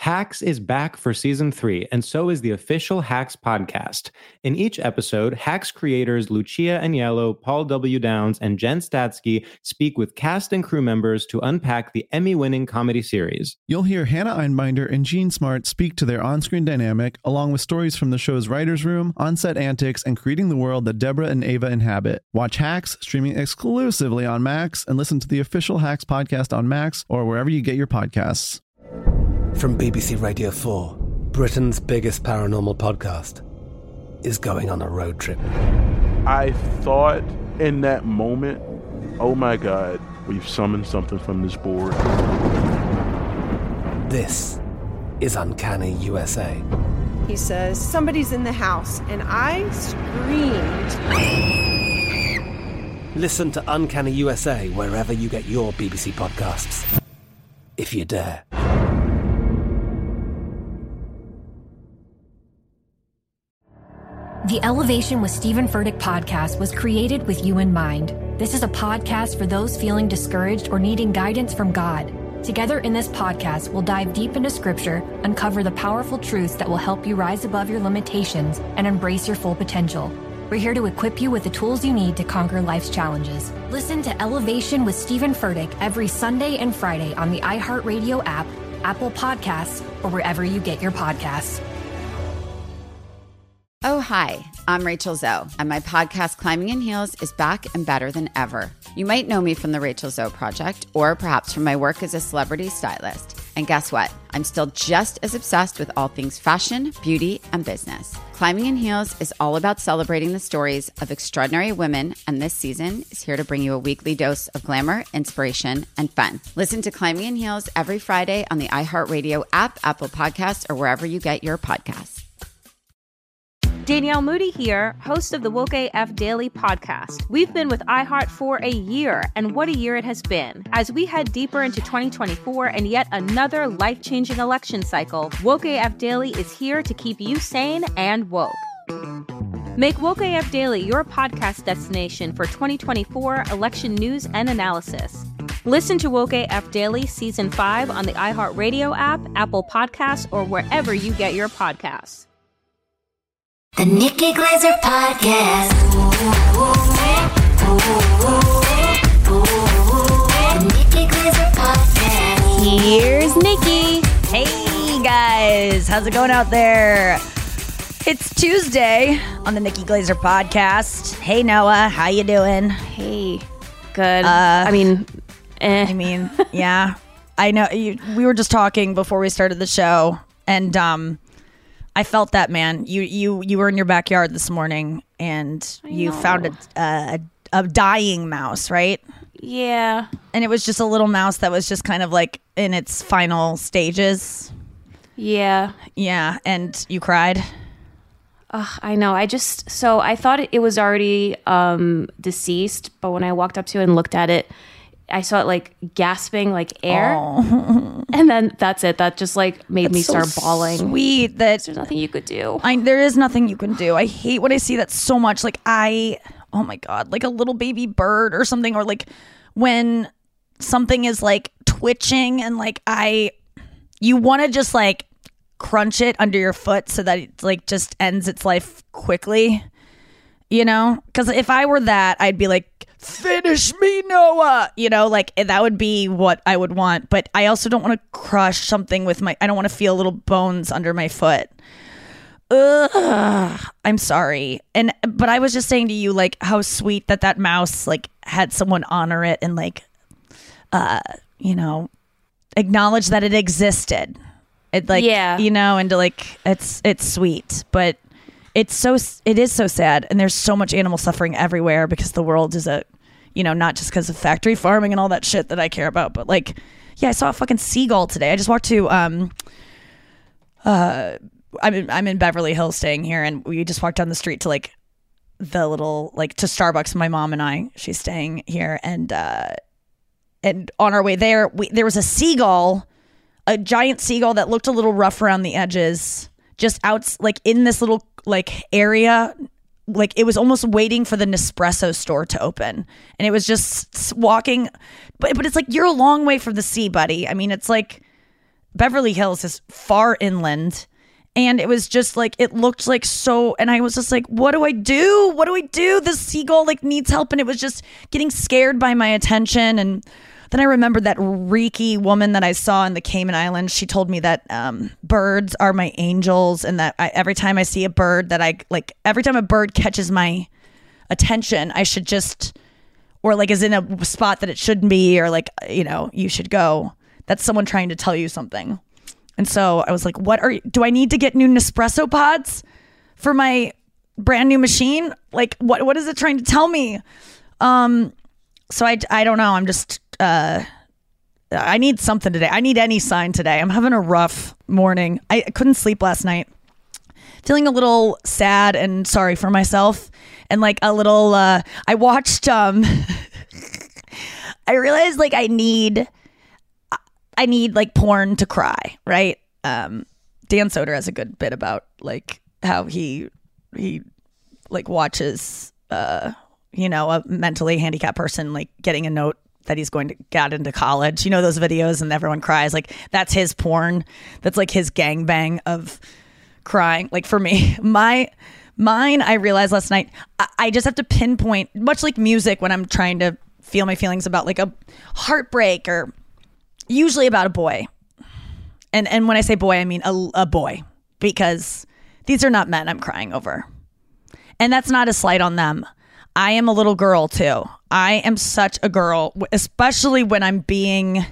Hacks is back for season 3, and so is the official Hacks podcast. In each episode, Hacks creators Lucia Aniello, Paul W. Downs, and Jen Statsky speak with cast and crew members to unpack the Emmy-winning comedy series. You'll hear Hannah Einbinder and Jean Smart speak to their on-screen dynamic, along with stories from the show's writer's room, on-set antics, and creating the world that Deborah and Ava inhabit. Watch Hacks, streaming exclusively on Max, and listen to the official Hacks podcast on Max or wherever you get your podcasts. From BBC Radio 4, Britain's biggest paranormal podcast is going on a road trip. I thought in that moment, oh my God, we've summoned something from this board. This is Uncanny USA. He says, somebody's in the house, and I screamed. Listen to Uncanny USA wherever you get your BBC podcasts, if you dare. The Elevation with Stephen Furtick podcast was created with you in mind. This is a podcast for those feeling discouraged or needing guidance from God. Together in this podcast, we'll dive deep into Scripture, uncover the powerful truths that will help you rise above your limitations and embrace your full potential. We're here to equip you with the tools you need to conquer life's challenges. Listen to Elevation with Stephen Furtick every Sunday and Friday on the iHeartRadio app, Apple Podcasts, or wherever you get your podcasts. Oh, hi, I'm Rachel Zoe, and my podcast, Climbing in Heels, is back and better than ever. You might know me from the Rachel Zoe Project, or perhaps from my work as a celebrity stylist. And guess what? I'm still just as obsessed with all things fashion, beauty, and business. Climbing in Heels is all about celebrating the stories of extraordinary women, and this season is here to bring you a weekly dose of glamour, inspiration, and fun. Listen to Climbing in Heels every Friday on the iHeartRadio app, Apple Podcasts, or wherever you get your podcasts. Danielle Moody here, host of the Woke AF Daily podcast. We've been with iHeart for a year, and what a year it has been. As we head deeper into 2024 and yet another life-changing election cycle, Woke AF Daily is here to keep you sane and woke. Make Woke AF Daily your podcast destination for 2024 election news and analysis. Listen to Woke AF Daily Season 5 on the iHeartRadio app, Apple Podcasts, or wherever you get your podcasts. The Nikki Glazer Podcast. The Nikki Glazer Podcast. Here's Nikki. Hey guys, how's it going out there? It's Tuesday on the Nikki Glazer Podcast. Hey Noah, how you doing? Hey, good. I mean, yeah. I know we were just talking before we started the show, and I felt that, man. You were in your backyard this morning, and you found a dying mouse, right? Yeah. And it was just a little mouse that was just kind of like in its final stages. Yeah. Yeah, and you cried. I know. I thought it was already deceased, but when I walked up to it and looked at it, I saw it like gasping like air. Oh. And then that's it. That just like made me start bawling. Sweet. There's nothing you could do. There is nothing you can do. I hate when I see that so much. Like oh my God, like a little baby bird or something, or like when something is like twitching and like you want to just like crunch it under your foot so that it like just ends its life quickly, you know? Because if I were that, I'd be like, finish me, Noah, you know, like that would be what I would want. But I also don't want to crush something with I don't want to feel little bones under my foot. Ugh, I'm sorry. But I was just saying to you, like, how sweet that mouse like had someone honor it and like you know, acknowledge that it existed. It like, yeah, you know, and to like it's sweet, but it is so sad, and there's so much animal suffering everywhere because the world is not just because of factory farming and all that shit that I care about, but like, yeah, I saw a fucking seagull today. I just walked to I'm in Beverly Hills staying here, and we just walked down the street to like the little like to Starbucks. My mom she's staying here, and on our way there, there was a seagull, a giant seagull that looked a little rough around the edges, just out like in this little like area, like it was almost waiting for the Nespresso store to open, and it was just walking, but it's like you're a long way from the sea, buddy. I mean, it's like Beverly Hills is far inland. And it was just like, it looked like so, and I was just like, what do I do? What do I do? This seagull like needs help. And it was just getting scared by my attention. And then I remembered that Reiki woman that I saw in the Cayman Islands. She told me that birds are my angels, and that every time I see a bird every time a bird catches my attention, I should just, or like is in a spot that it shouldn't be, or like, you should go. That's someone trying to tell you something. And so I was like, do I need to get new Nespresso pods for my brand new machine? Like, what is it trying to tell me? So I don't know. I'm just, I need something today. I need any sign today. I'm having a rough morning. I couldn't sleep last night. Feeling a little sad and sorry for myself. And like a little, I watched, I realized like I need like porn to cry, right? Dan Soder has a good bit about like how he like watches a mentally handicapped person like getting a note that he's going to get into college. Those videos, and everyone cries. Like that's his porn. That's like his gangbang of crying. Like for me, mine, I realized last night, I just have to pinpoint, much like music when I'm trying to feel my feelings about like a heartbreak, or usually about a boy. And when I say boy, I mean a boy, because these are not men I'm crying over. And that's not a slight on them. I am a little girl too. I am such a girl, especially when I'm being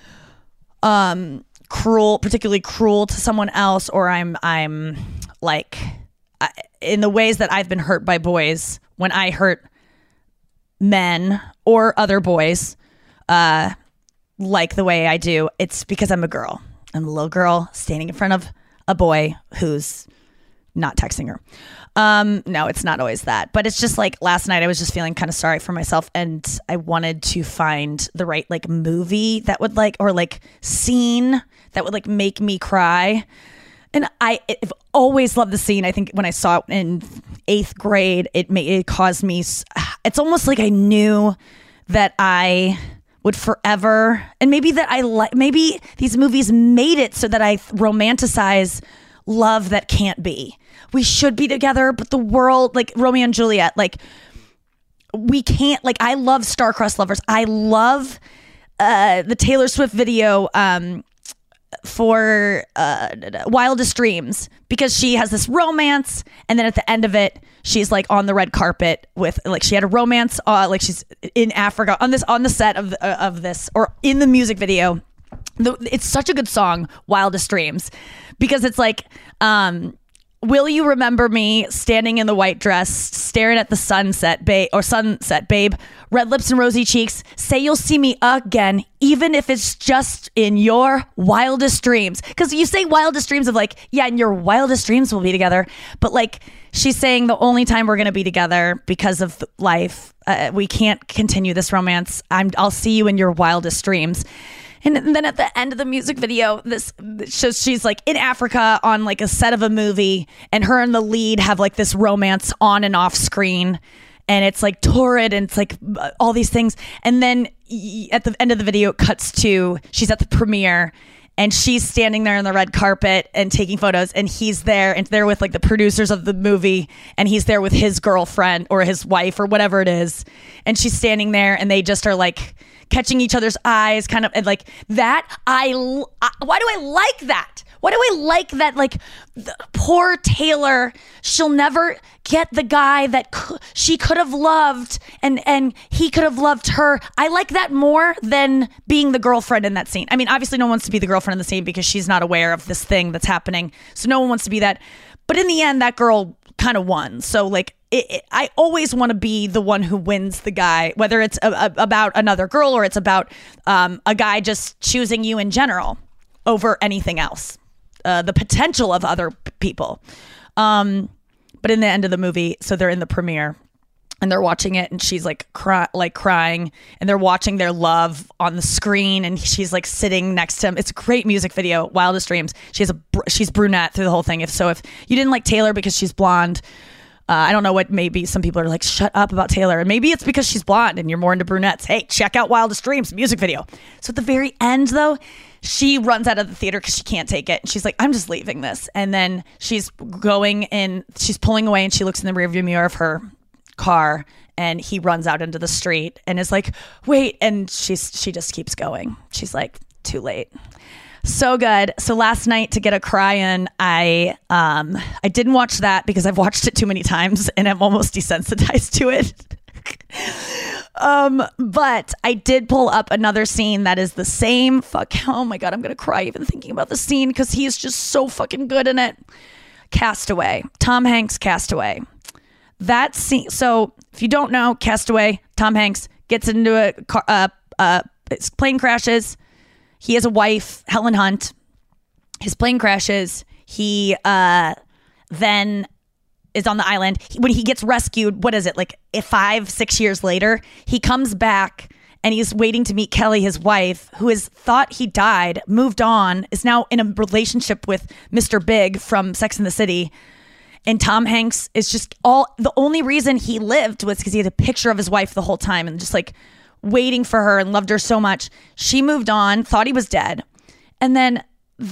cruel, particularly cruel to someone else, or I'm like in the ways that I've been hurt by boys. When I hurt men or other boys, like the way I do, it's because I'm a girl. I'm a little girl standing in front of a boy who's not texting her. No, it's not always that, but it's just like last night I was just feeling kind of sorry for myself, and I wanted to find the right like movie that would like, or like scene that would like make me cry. And I've always loved the scene. I think when I saw it in 8th grade, it caused me, it's almost like I knew that I would forever, and maybe that maybe these movies made it so that I romanticize love that can't be. We should be together, but the world, like Romeo and Juliet, like we can't, like I love star-crossed lovers. I love the Taylor Swift video for Wildest Dreams, because she has this romance, and then at the end of it she's like on the red carpet with like, she had a romance like she's in Africa on the set of this, or in the music video. It's such a good song, Wildest Dreams, because it's like will you remember me standing in the white dress, staring at the sunset, babe, red lips and rosy cheeks, say you'll see me again, even if it's just in your wildest dreams. Because you say wildest dreams of like, yeah, in your wildest dreams we'll be together, but like she's saying the only time we're gonna be together because of life, we can't continue this romance. I'll see you in your wildest dreams. And then at the end of the music video, this shows she's like in Africa on like a set of a movie, and her and the lead have like this romance on and off screen, and it's like torrid, and it's like all these things. And then at the end of the video, it cuts to she's at the premiere, and she's standing there on the red carpet and taking photos, and he's there, and they're with like the producers of the movie, and he's there with his girlfriend or his wife or whatever it is, and she's standing there, and they just are like catching each other's eyes, kind of, and like that. Why do I like that? Why do I like that? Like, poor Taylor, she'll never get the guy that she could have loved, and he could have loved her. I like that more than being the girlfriend in that scene. I mean, obviously no one wants to be the girlfriend in the scene because she's not aware of this thing that's happening. So no one wants to be that. But in the end, that girl kind of won. So like, I always want to be the one who wins the guy, whether it's about another girl or it's about a guy just choosing you in general over anything else. The potential of other people. But in the end of the movie, so they're in the premiere and they're watching it, and she's like crying, and they're watching their love on the screen, and she's like sitting next to him. It's a great music video, Wildest Dreams. She's brunette through the whole thing. If you didn't like Taylor because she's blonde, I don't know what, maybe some people are like, shut up about Taylor. And maybe it's because she's blonde and you're more into brunettes. Hey, check out Wildest Dreams music video. So at the very end though, she runs out of the theater because she can't take it. And she's like, I'm just leaving this. And then she's going in, she's pulling away, and she looks in the rearview mirror of her car, and he runs out into the street and is like, wait. And she just keeps going. She's like, too late. So good. So last night, to get a cry in, I didn't watch that because I've watched it too many times and I'm almost desensitized to it. But I did pull up another scene that is the same. Oh my God, I'm going to cry even thinking about the scene because he is just so fucking good in it. Castaway. Tom Hanks, Castaway. That scene. So if you don't know, Castaway, Tom Hanks gets into a car, his plane crashes. He has a wife, Helen Hunt. His plane crashes. He then is on the island. When he gets rescued, what is it, like 5-6 years later, he comes back and he's waiting to meet Kelly, his wife, who has thought he died, moved on, is now in a relationship with Mr. Big from Sex and the City. And Tom Hanks is just the only reason he lived was because he had a picture of his wife the whole time and just like waiting for her and loved her so much. She moved on, thought he was dead. And then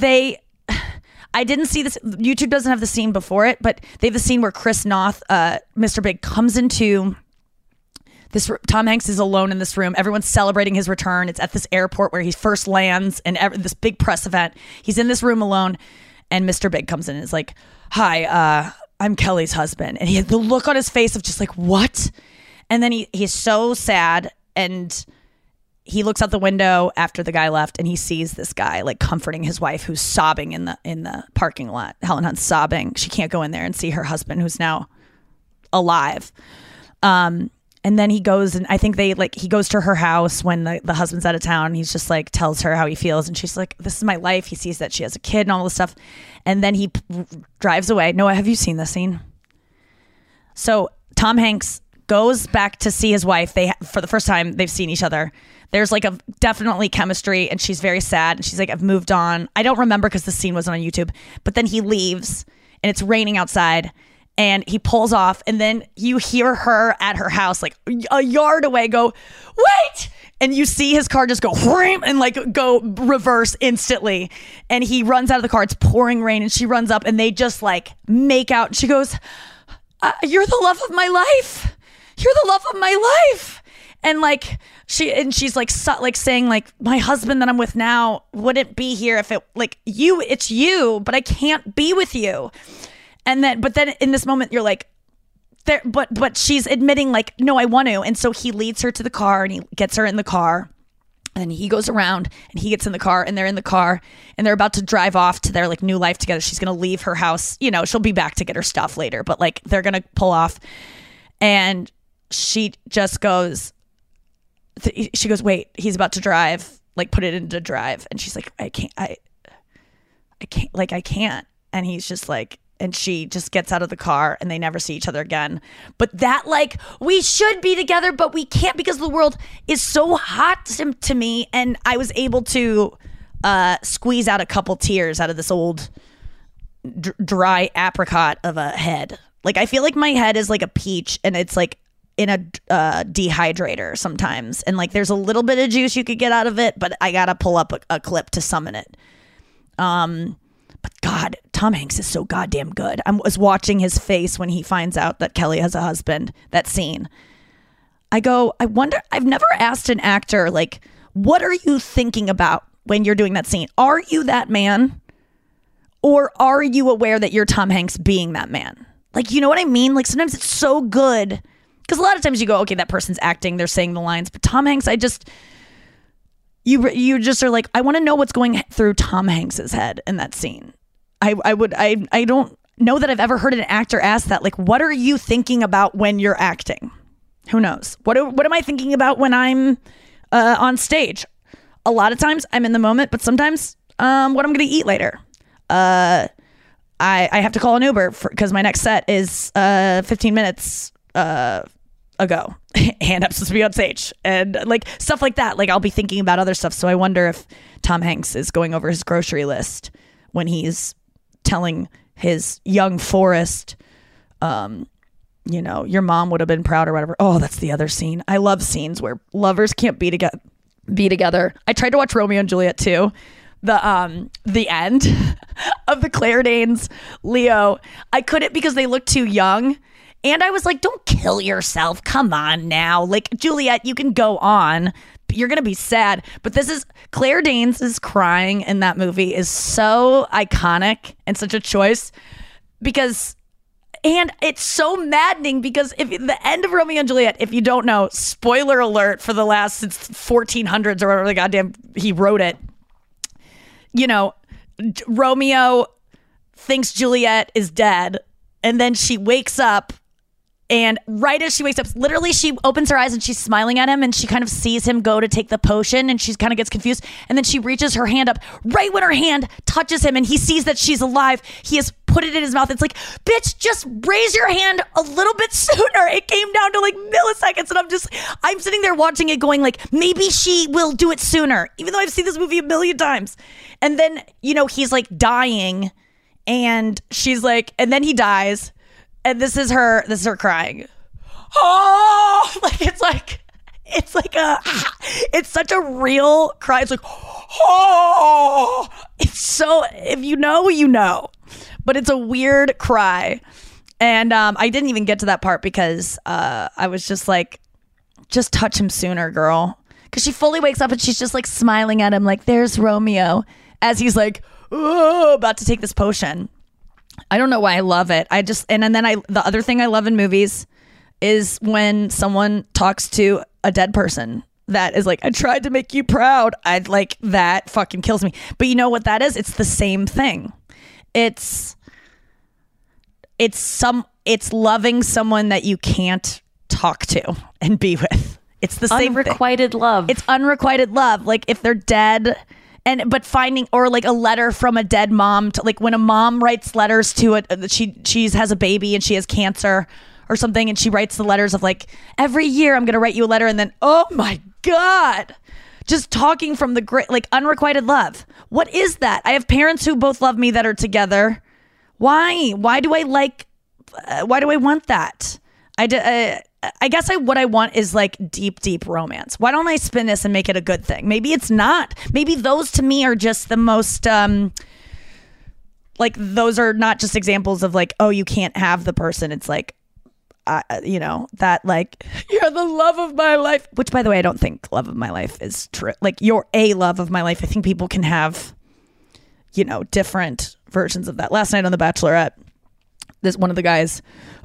I didn't see this. YouTube doesn't have the scene before it, but they have the scene where Chris Noth, Mr. Big, comes into this. Tom Hanks is alone in this room. Everyone's celebrating his return. It's at this airport where he first lands and this big press event. He's in this room alone, and Mr. Big comes in and is like, hi, I'm Kelly's husband. And he had the look on his face of just like, what? And then he's so sad, and he looks out the window after the guy left, and he sees this guy like comforting his wife who's sobbing in the parking lot. Helen Hunt's sobbing. She can't go in there and see her husband who's now alive. And then he goes, and I think he goes to her house when the husband's out of town. And he's just like tells her how he feels, and she's like, this is my life. He sees that she has a kid and all this stuff. And then he drives away. Noah, have you seen this scene? So Tom Hanks goes back to see his wife. For the first time they've seen each other. There's like definitely chemistry, and she's very sad, and she's like, I've moved on. I don't remember because the scene wasn't on YouTube, but then he leaves and it's raining outside, and he pulls off, and then you hear her at her house like a yard away go, wait, and you see his car just go whoom, and like go reverse instantly, and he runs out of the car. It's pouring rain, and she runs up, and they just like make out. She goes, you're the love of my life. You're the love of my life. And like she's like saying like, my husband that I'm with now wouldn't be here if it's you, but I can't be with you. And then, but then in this moment you're like, there, but she's admitting like, no, I want to. And so he leads her to the car, and he gets her in the car, and then he goes around and he gets in the car, and they're in the car, and they're about to drive off to their like new life together. She's going to leave her house. You know, she'll be back to get her stuff later, but like they're going to pull off, and she just goes, wait, he's about to drive, like put it into drive. And she's like, I can't. And he's just like, and she just gets out of the car, and they never see each other again. But that like, we should be together, but we can't because the world is so hot to me. And I was able to squeeze out a couple tears out of this old dry apricot of a head. Like, I feel like my head is like a peach, and it's like in a dehydrator sometimes, and like there's a little bit of juice you could get out of it, but I gotta pull up a clip to summon it. But God, Tom Hanks is so goddamn good. I was watching his face when he finds out that Kelly has a husband. That scene, I wonder, I've never asked an actor like, what are you thinking about when you're doing that scene? Are you that man, or are you aware that you're Tom Hanks being that man? Like, you know what I mean? Like, sometimes it's so good. Because a lot of times you go, okay, that person's acting, they're saying the lines. But Tom Hanks, you just are like, I want to know what's going through Tom Hanks's head in that scene. I don't know that I've ever heard an actor ask that. Like, what are you thinking about when you're acting? Who knows? What am I thinking about when I'm on stage? A lot of times I'm in the moment, but sometimes what I'm going to eat later. I have to call an Uber because my next set is 15 minutes ago, and I'm supposed to be on stage, and like stuff like that. Like, I'll be thinking about other stuff. So I wonder if Tom Hanks is going over his grocery list when he's telling his young Forrest, you know, your mom would have been proud or whatever. Oh, that's the other scene. I love scenes where lovers can't be together. I tried to watch Romeo and Juliet too, the end of the Claire Danes Leo. I couldn't because they look too young. And I was like, don't kill yourself. Come on now. Like, Juliet, you can go on. You're going to be sad. But this is Claire Danes is crying in that movie is so iconic and such a choice because, and it's so maddening because if the end of Romeo and Juliet, if you don't know, spoiler alert for the last since 1400s or whatever the goddamn he wrote it, you know, Romeo thinks Juliet is dead and then she wakes up. And right as she wakes up, literally she opens her eyes and she's smiling at him and she kind of sees him go to take the potion and she kind of gets confused. And then she reaches her hand up right when her hand touches him and he sees that she's alive. He has put it in his mouth. It's like, bitch, just raise your hand a little bit sooner. It came down to like milliseconds. And I'm sitting there watching it going like, maybe she will do it sooner, even though I've seen this movie a million times. And then, you know, he's like dying and she's like, and then he dies. And this is her crying. Oh, it's such a real cry. It's like, oh, it's so, if you know, you know, but it's a weird cry. And I didn't even get to that part because I was just like, just touch him sooner, girl. Because she fully wakes up and she's just like smiling at him like, there's Romeo, as he's like, oh, about to take this potion. I don't know why I love it. The other thing I love in movies is when someone talks to a dead person that is like, I tried to make you proud. I'd like that fucking kills me. But you know what that is? It's the same thing. It's loving someone that you can't talk to and be with. It's the same unrequited love. It's unrequited love. Like if they're dead. But finding, or like a letter from a dead mom to like when a mom writes letters to she has a baby and she has cancer or something. And she writes the letters of like, every year I'm going to write you a letter. And then, oh my God, just talking from the great, like unrequited love. What is that? I have parents who both love me that are together. Why do I want that? I guess what I want is like deep romance. Why don't I spin this and make it a good thing? Maybe it's not. Maybe those to me are just the most, like those are not just examples of like, oh, you can't have the person. It's like, you know, that like, you're the love of my life. Which by the way, I don't think love of my life is true. Like you're a love of my life. I think people can have, you know, different versions of that. Last night on The Bachelorette, one of the guys,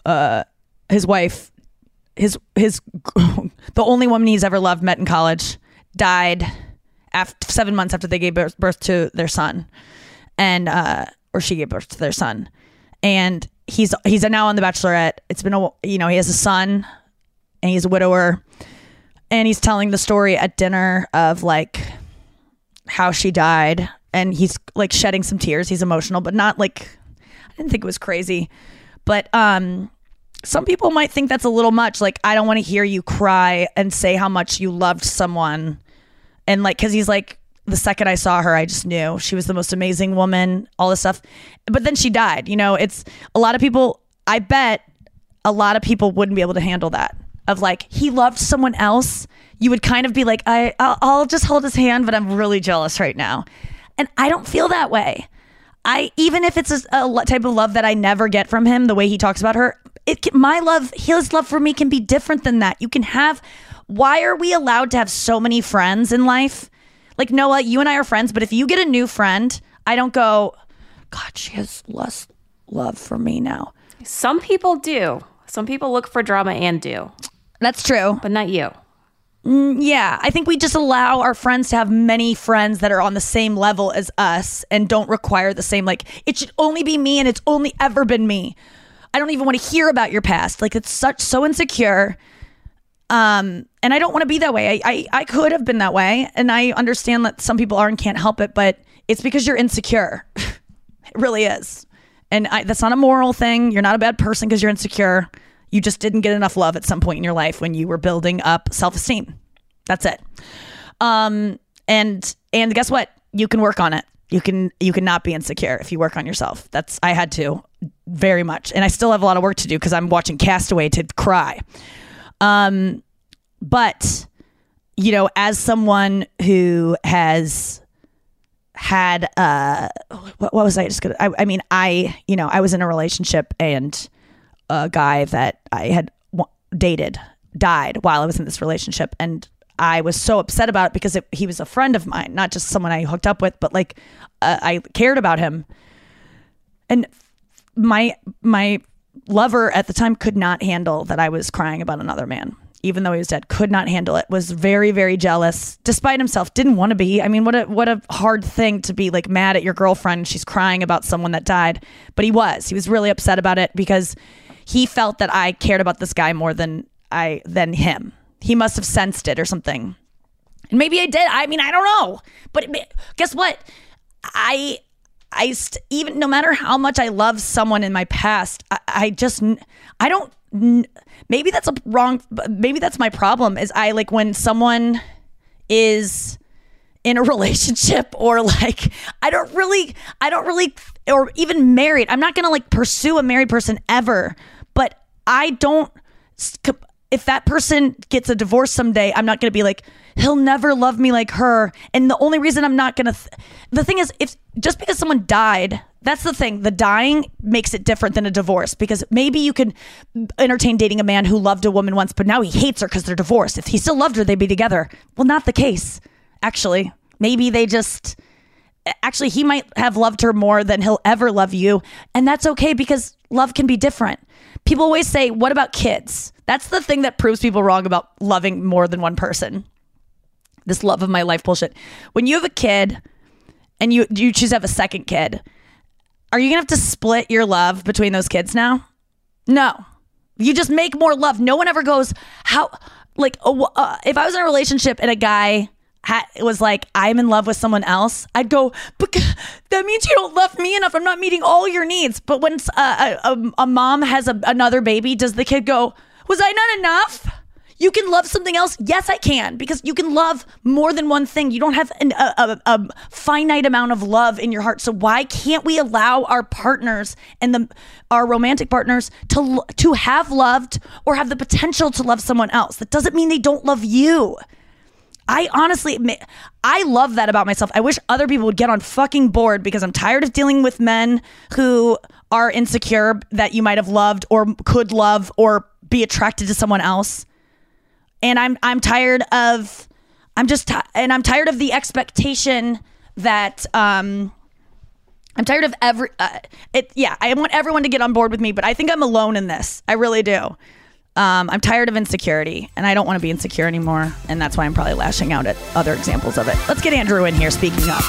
his wife, his the only woman he's ever loved, met in college, died 7 months after they gave birth to their son, and or she gave birth to their son, and he's now on The Bachelorette. It's been he has a son, and he's a widower, and he's telling the story at dinner of like how she died, and he's like shedding some tears. He's emotional, but not like, I didn't think it was crazy, but some people might think that's a little much. Like, I don't want to hear you cry and say how much you loved someone. And like, cause he's like, the second I saw her, I just knew she was the most amazing woman, all this stuff. But then she died. You know, it's a lot of people, I bet a lot of people wouldn't be able to handle that. Of like, he loved someone else. You would kind of be like, I'll just hold his hand, but I'm really jealous right now. And I don't feel that way. Even if it's a type of love that I never get from him, the way he talks about her, his love for me can be different than that. You can have, why are we allowed to have so many friends in life? Like, Noah, you and I are friends, but if you get a new friend, I don't go, God, she has less love for me now. Some people do. Some people look for drama and do. That's true. But not you. Yeah, I think we just allow our friends to have many friends that are on the same level as us and don't require the same, like, it should only be me and it's only ever been me. I don't even want to hear about your past. Like, it's so insecure. And I don't want to be that way. I could have been that way. And I understand that some people are and can't help it, but it's because you're insecure. It really is. And that's not a moral thing. You're not a bad person because you're insecure. You just didn't get enough love at some point in your life when you were building up self-esteem. That's it. And guess what? You can work on it. You can not be insecure if you work on yourself. I had to, very much. And I still have a lot of work to do because I'm watching Castaway to cry. But, you know, as someone who has had what was I just gonna? I was in a relationship, and a guy that I had dated died while I was in this relationship, and I was so upset about it because he was a friend of mine, not just someone I hooked up with, but like I cared about him. And my lover at the time could not handle that I was crying about another man, even though he was dead. Could not handle it. Was very, very jealous, despite himself. Didn't want to be. I mean, what a hard thing to be like mad at your girlfriend and she's crying about someone that died. But he was really upset about it because he felt that I cared about this guy more than him. He must have sensed it or something. And maybe I did. I mean, I don't know. But guess what? Even no matter how much I love someone in my past, maybe that's maybe that's my problem is I like when someone is in a relationship or like, I don't really, or even married. I'm not going to like pursue a married person ever, but if that person gets a divorce someday, I'm not going to be like, he'll never love me like her. And the only reason I'm not going to, the thing is, just because someone died, that's the thing. The dying makes it different than a divorce, because maybe you can entertain dating a man who loved a woman once, but now he hates her because they're divorced. If he still loved her, they'd be together. Well, not the case. Actually, maybe he might have loved her more than he'll ever love you. And that's okay, because love can be different. People always say, what about kids? That's the thing that proves people wrong about loving more than one person. This love of my life bullshit. When you have a kid and you choose to have a second kid, are you going to have to split your love between those kids now? No. You just make more love. No one ever goes, if I was in a relationship and a guy was like, I'm in love with someone else, I'd go, but that means you don't love me enough. I'm not meeting all your needs. But when a mom has another baby, does the kid go, was I not enough? You can love something else? Yes, I can, because you can love more than one thing. You don't have a finite amount of love in your heart. So why can't we allow our partners and our romantic partners to have loved or have the potential to love someone else? That doesn't mean they don't love you. I honestly admit, I love that about myself. I wish other people would get on fucking board, because I'm tired of dealing with men who are insecure that you might have loved or could love or be attracted to someone else. And I'm tired of, I'm tired of the expectation that, I'm tired of I want everyone to get on board with me, but I think I'm alone in this. I really do. I'm tired of insecurity, and I don't want to be insecure anymore. And that's why I'm probably lashing out at other examples of it. Let's get Andrew in here speaking up.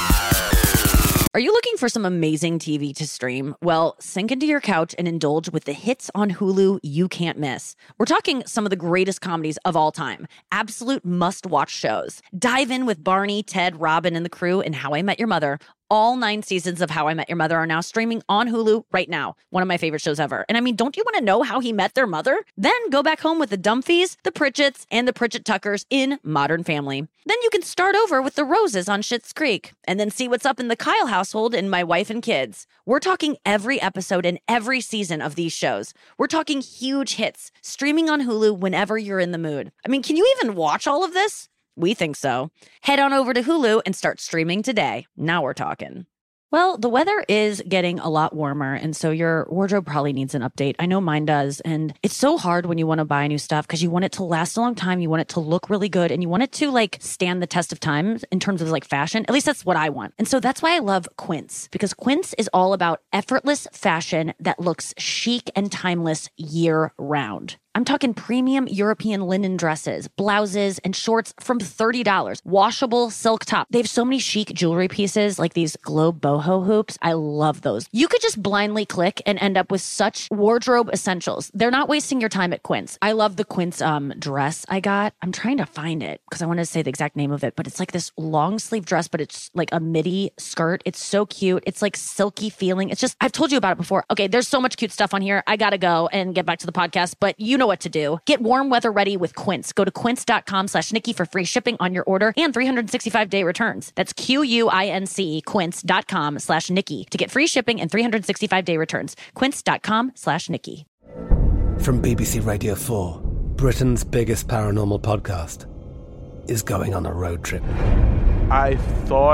Are you looking for some amazing TV to stream? Well, sink into your couch and indulge with the hits on Hulu you can't miss. We're talking some of the greatest comedies of all time. Absolute must-watch shows. Dive in with Barney, Ted, Robin, and the crew in How I Met Your Mother. All 9 seasons of How I Met Your Mother are now streaming on Hulu right now. One of my favorite shows ever. And I mean, don't you want to know how he met their mother? Then go back home with the Dumfies, the Pritchetts, and the Pritchett Tuckers in Modern Family. Then you can start over with the Roses on Schitt's Creek. And then see what's up in the Kyle household in My Wife and Kids. We're talking every episode and every season of these shows. We're talking huge hits, streaming on Hulu whenever you're in the mood. I mean, can you even watch all of this? We think so. Head on over to Hulu and start streaming today. Now we're talking. Well, the weather is getting a lot warmer, and so your wardrobe probably needs an update. I know mine does, and it's so hard when you want to buy new stuff because you want it to last a long time, you want it to look really good, and you want it to like stand the test of time in terms of like fashion. At least that's what I want. And so that's why I love Quince, because Quince is all about effortless fashion that looks chic and timeless year round. I'm talking premium European linen dresses, blouses, and shorts from $30. Washable silk top. They have so many chic jewelry pieces like these globe boho hoops. I love those. You could just blindly click and end up with such wardrobe essentials. They're not wasting your time at Quince. I love the Quince dress I got. I'm trying to find it because I want to say the exact name of it, but it's like this long sleeve dress, but it's like a midi skirt. It's so cute. It's like silky feeling. It's just, I've told you about it before. Okay, there's so much cute stuff on here. I gotta go and get back to the podcast, but you know what to do. Get warm weather ready with Quince. Go to quince.com/Nikki for free shipping on your order and 365-day returns. That's QUINCE, quince.com/Nikki to get free shipping and 365-day returns. Quince.com/Nikki. From BBC Radio 4, Britain's biggest paranormal podcast is going on a road trip. I thought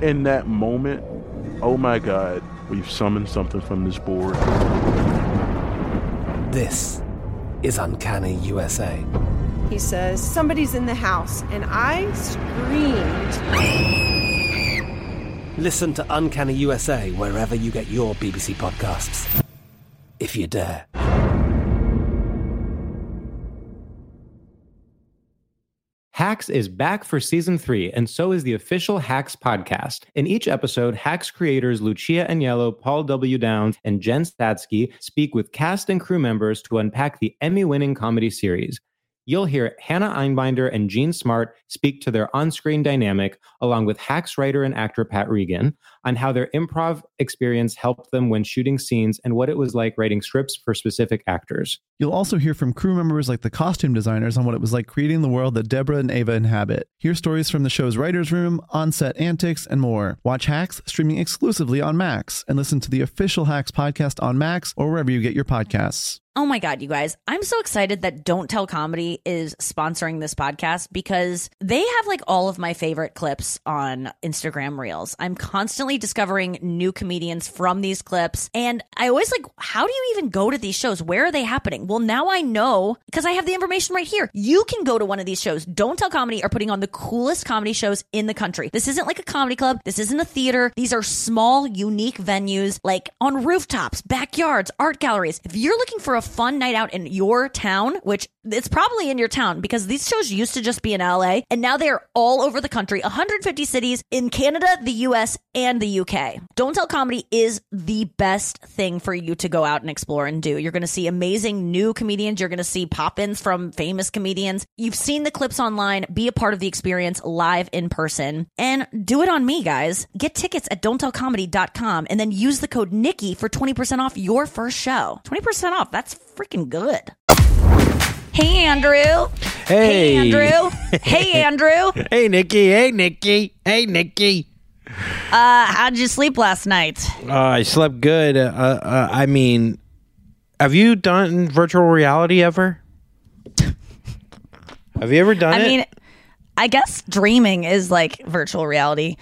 in that moment, oh my God, we've summoned something from this board. This is Uncanny USA. He says, somebody's in the house, and I screamed. Listen to Uncanny USA wherever you get your BBC podcasts, if you dare. Hacks is back for season 3, and so is the official Hacks podcast. In each episode, Hacks creators Lucia Aniello, Paul W. Downs, and Jen Statsky speak with cast and crew members to unpack the Emmy-winning comedy series. You'll hear Hannah Einbinder and Jean Smart speak to their on-screen dynamic, along with Hacks writer and actor Pat Regan, on how their improv experience helped them when shooting scenes and what it was like writing scripts for specific actors. You'll also hear from crew members like the costume designers on what it was like creating the world that Deborah and Ava inhabit. Hear stories from the show's writer's room, on-set antics, and more. Watch Hacks streaming exclusively on Max, and listen to the official Hacks podcast on Max or wherever you get your podcasts. Oh my God, you guys. I'm so excited that Don't Tell Comedy is sponsoring this podcast because they have like all of my favorite clips on Instagram Reels. I'm constantly discovering new comedians from these clips. And I always like, how do you even go to these shows? Where are they happening? Well, now I know because I have the information right here. You can go to one of these shows. Don't Tell Comedy are putting on the coolest comedy shows in the country. This isn't like a comedy club. This isn't a theater. These are small, unique venues like on rooftops, backyards, art galleries. If you're looking for a fun night out in your town, which it's probably in your town because these shows used to just be in LA and now they are all over the country, 150 cities in Canada, the US, and the UK. Don't Tell Comedy is the best thing for you to go out and explore and do. You're going to see amazing new comedians. You're going to see pop-ins from famous comedians. You've seen the clips online. Be a part of the experience live in person and do it on me, guys. Get tickets at don'ttellcomedy.com and then use the code Nikki for 20% off your first show. 20% off. That's freaking good. Hey, Andrew. Hey. Hey, Andrew. Hey, Andrew. Hey, Nikki. Hey, Nikki. Hey, Nikki. How'd you sleep last night? I slept good. I mean, have you done virtual reality ever? Have you ever done it? I mean, I guess dreaming is like virtual reality.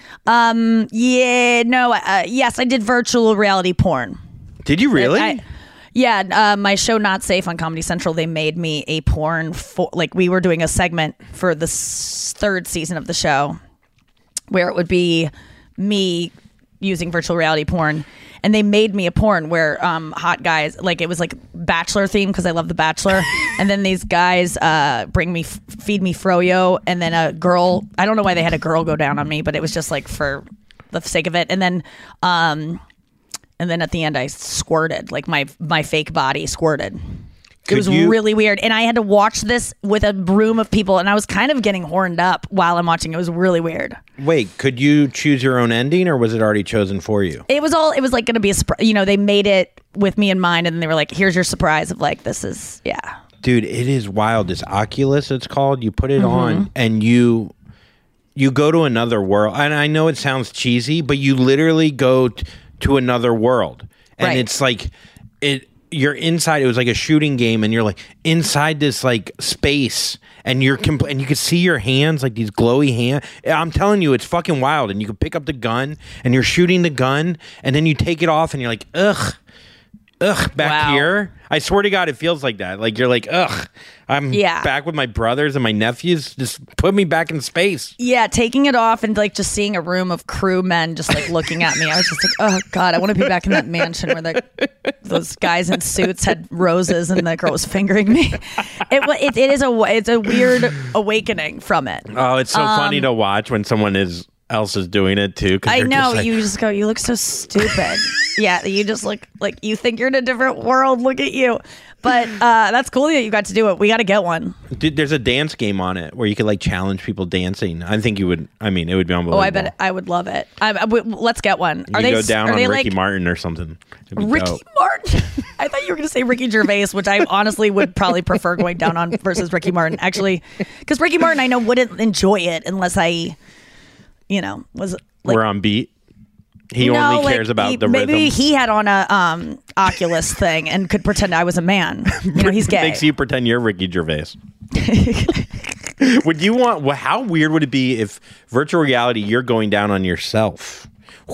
Yes, I did virtual reality porn. Did you really? My show Not Safe on Comedy Central, they made me a porn we were doing a segment for the third season of the show where it would be me using virtual reality porn, and they made me a porn where hot guys, like it was like Bachelor theme because I love The Bachelor, and then these guys feed me froyo, and then a girl, I don't know why they had a girl go down on me, but it was just like for the sake of it, and then at the end I squirted, like my fake body squirted. It was really weird. And I had to watch this with a room of people, and I was kind of getting horned up while I'm watching. It was really weird. Wait, could you choose your own ending, or was it already chosen for you? It was like going to be a surprise. You know, they made it with me in mind, and then they were like, here's your surprise of like, this is, yeah. Dude, it is wild. This Oculus, it's called. You put it on, and you go to another world. And I know it sounds cheesy, but you literally go to another world. And it's like, you're inside. It was like a shooting game, and you're like inside this like space, and and you can see your hands, like these glowy hands. I'm telling you, it's fucking wild. And you can pick up the gun, and you're shooting the gun, and then you take it off, and you're like, ugh, back here. I swear to God, it feels like that. Like you're like, ugh, I'm back with my brothers and my nephews. Just put me back in space. Yeah, taking it off and like just seeing a room of crew men just like looking at me. I was just like, oh God, I want to be back in that mansion where those guys in suits had roses and the girl was fingering me. It's a weird awakening from it. Oh, it's so funny to watch when someone else is doing it too. I know, you just go, you look so stupid. Yeah, you just look like you think you're in a different world. Look at you. But that's cool that you got to do it. We got to get one. Dude, there's a dance game on it where you could like challenge people dancing. I think you would. I mean, it would be unbelievable. Oh, I bet I would love it. Let's get one. You go down on Ricky Martin or something. Ricky Martin? I thought you were going to say Ricky Gervais, which I honestly would probably prefer going down on versus Ricky Martin. Actually, because Ricky Martin, I know, wouldn't enjoy it unless I, was like, we're on beat. He only cares about the rhythm. Maybe he had on a Oculus thing and could pretend I was a man. He's gay. Makes you pretend you're Ricky Gervais. Would you want? Well, how weird would it be if virtual reality you're going down on yourself?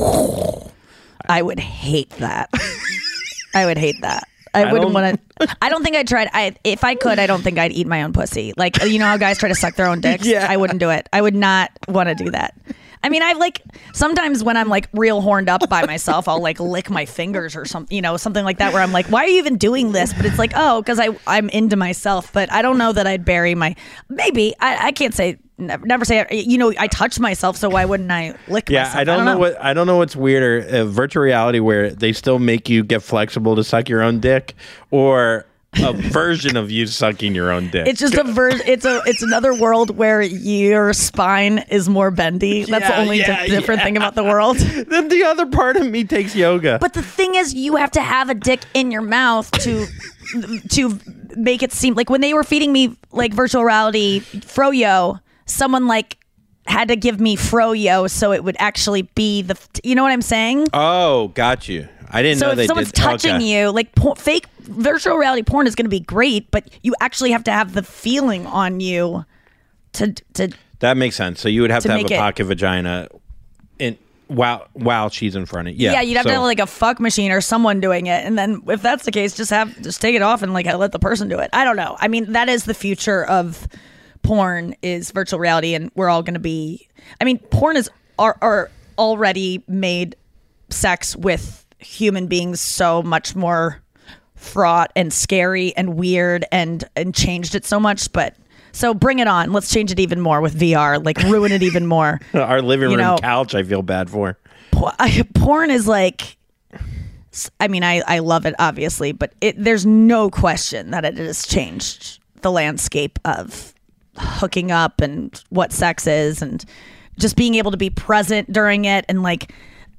I would hate that. I would hate that. I wouldn't want to. I don't think I'd try. If I could, I don't think I'd eat my own pussy. Like, you know how guys try to suck their own dicks? Yeah. I wouldn't do it. I would not want to do that. I mean, I've like sometimes when I'm like real horned up by myself, I'll like lick my fingers or something, you know, something like that, where I'm like, why are you even doing this? But it's like, oh, because I'm into myself. But I don't know that I'd bury my. Maybe I can't say. Never say. You know, I touch myself, so why wouldn't I lick myself? I don't know what. I don't know what's weirder: virtual reality where they still make you get flexible to suck your own dick, or a version of you sucking your own dick. It's just a version. It's another world where your spine is more bendy. That's the only different thing about the world. Then the other part of me takes yoga. But the thing is, you have to have a dick in your mouth to make it seem like when they were feeding me like virtual reality Froyo, someone like had to give me Froyo so it would actually be the. You know what I'm saying? Oh, got you. I didn't know So they if someone's did. touching you, like fake virtual reality porn is going to be great, but you actually have to have the feeling on you to. That makes sense. So you would have to have make a it- pocket vagina, while she's in front of you. Yeah, you'd have to have like a fuck machine or someone doing it, and then if that's the case, just take it off and like let the person do it. I don't know. I mean, that is the future of porn is virtual reality, and we're all going to be. I mean, porn are already made sex with human beings so much more fraught and scary and weird and changed it so much. But so bring it on. Let's change it even more with VR. Like ruin it even more. Our living room couch, I feel bad for. Porn is like, I mean, I love it obviously, but there's no question that it has changed the landscape of hooking up and what sex is and just being able to be present during it and like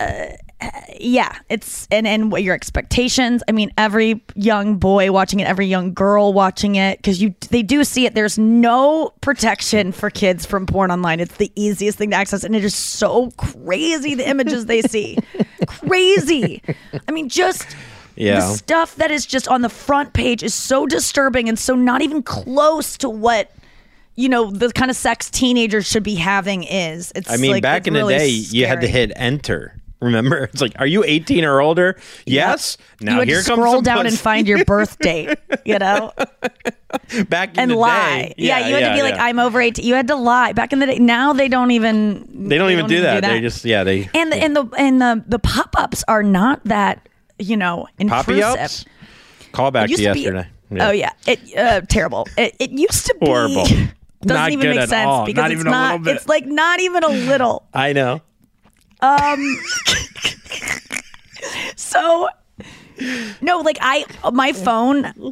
it's and what your expectations. I mean, every young boy watching it, every young girl watching it, because they do see it. There's no protection for kids from porn online. It's the easiest thing to access, and it is so crazy the images they see. Crazy. I mean, just the stuff that is just on the front page is so disturbing and so not even close to what the kind of sex teenagers should be having is. It's. I mean, like, back in really the day, you had to hit enter. Remember, it's like, are you 18 or older? Yes. Now you had here to comes scroll some down pussy. and find your birth date, Back in and the lie. day. You had to be like, I'm over 18. You had to lie. Back in the day. Now they don't even. They don't even do that. They just they. And the pop-ups are not that intrusive. Poppy-ups? Call back to yesterday. Oh yeah, terrible. It used to be horrible. Doesn't Not even good make at sense all. because Not it's even a not. little bit. It's like not even a little. I know. So no, like my phone,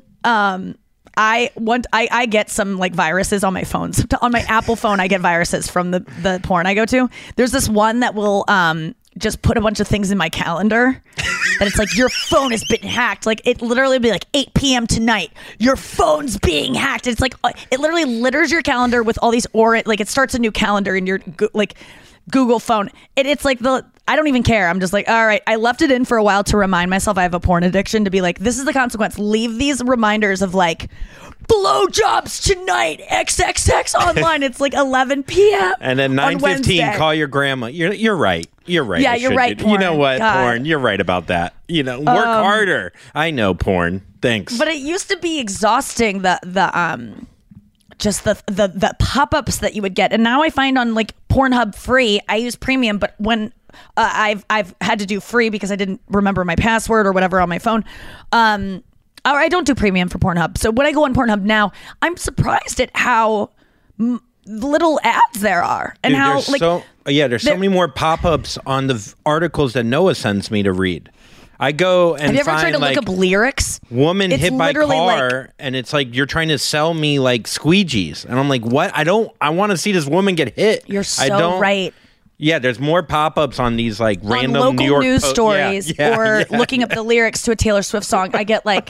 I get some like viruses on my phone. So on my Apple phone, I get viruses from the porn I go to. There's this one that will just put a bunch of things in my calendar that it's like your phone has been hacked. Like it literally be like 8 p.m. tonight. Your phone's being hacked. It's like it literally litters your calendar with all these like it starts a new calendar in your like Google phone. It's like I don't even care. I'm just like, all right. I left it in for a while to remind myself I have a porn addiction, to be like, this is the consequence. Leave these reminders of like blowjobs tonight, XXX online. It's like 11 p.m. And then 9:15, call your grandma. You're right. You're right. Yeah, you're right, You know porn. what, God. porn? You're right about that. Work harder. I know porn. Thanks. But it used to be exhausting. Just the pop-ups that you would get, and now I find on like Pornhub free. I use premium, but when I've had to do free because I didn't remember my password or whatever on my phone. Or I don't do premium for Pornhub. So when I go on Pornhub now, I'm surprised at how little ads there are, and Dude, how there's like there's so many more pop-ups on the articles that Noah sends me to read. I go and have you ever find tried to like look up lyrics? Woman It's hit by literally car, and it's like you're trying to sell me like squeegees, and I'm like, what? I want to see this woman get hit. You're so I don't, right. Yeah, there's more pop-ups on these like random on local New York news stories or yeah. looking up the lyrics to a Taylor Swift song. I get like,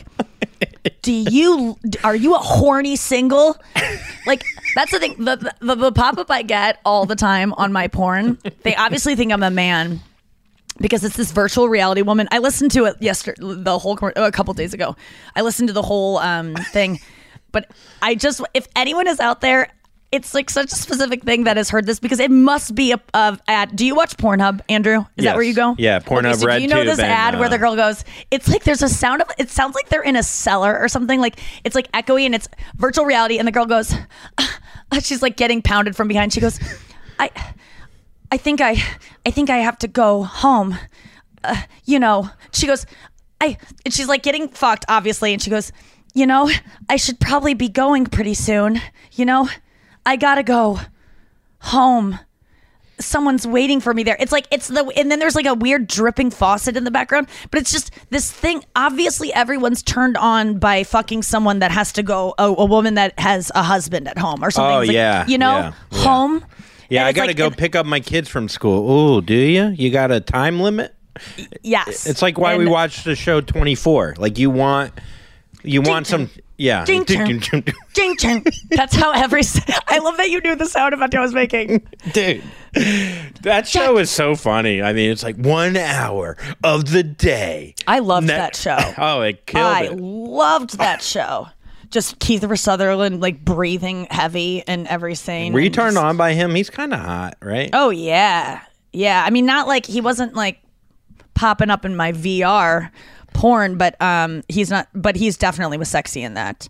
are you a horny single? Like that's the thing. The pop-up I get all the time on my porn. They obviously think I'm a man because it's this virtual reality woman. I listened to it a couple days ago. I listened to the whole thing, but if anyone is out there, it's like such a specific thing that has heard this because it must be a ad. Do you watch Pornhub, Andrew? Is that where you go? Yeah, Pornhub, okay, so RedTube. Do you know this ad where the girl goes, it's like there's a sound of, it sounds like they're in a cellar or something. Like it's like echoey and it's virtual reality. And the girl goes, she's like getting pounded from behind. She goes, I think I have to go home. She goes, and she's like getting fucked, obviously. And she goes, I should probably be going pretty soon. I gotta go home. Someone's waiting for me there. It's like, and then there's like a weird dripping faucet in the background, but it's just this thing. Obviously everyone's turned on by fucking someone that has to go, a woman that has a husband at home or something. Oh, it's like, yeah. home. Yeah, I gotta go pick up my kids from school. Oh, do you? You got a time limit? Yes. It's like why we watched the show 24. Like you want some... Yeah. Ding, ching. Ding, ching. That's how I love that you knew the sound effect I was making. Dude, that show is so funny. I mean, it's like 1 hour of the day. I loved that show. Oh, it killed it. I loved that show. Just Kiefer Sutherland, like breathing heavy in every scene. Were you turned on by him? He's kind of hot, right? Oh, yeah. Yeah. I mean, not like he wasn't like popping up in my VR porn, but he's not, but he's definitely was sexy in that.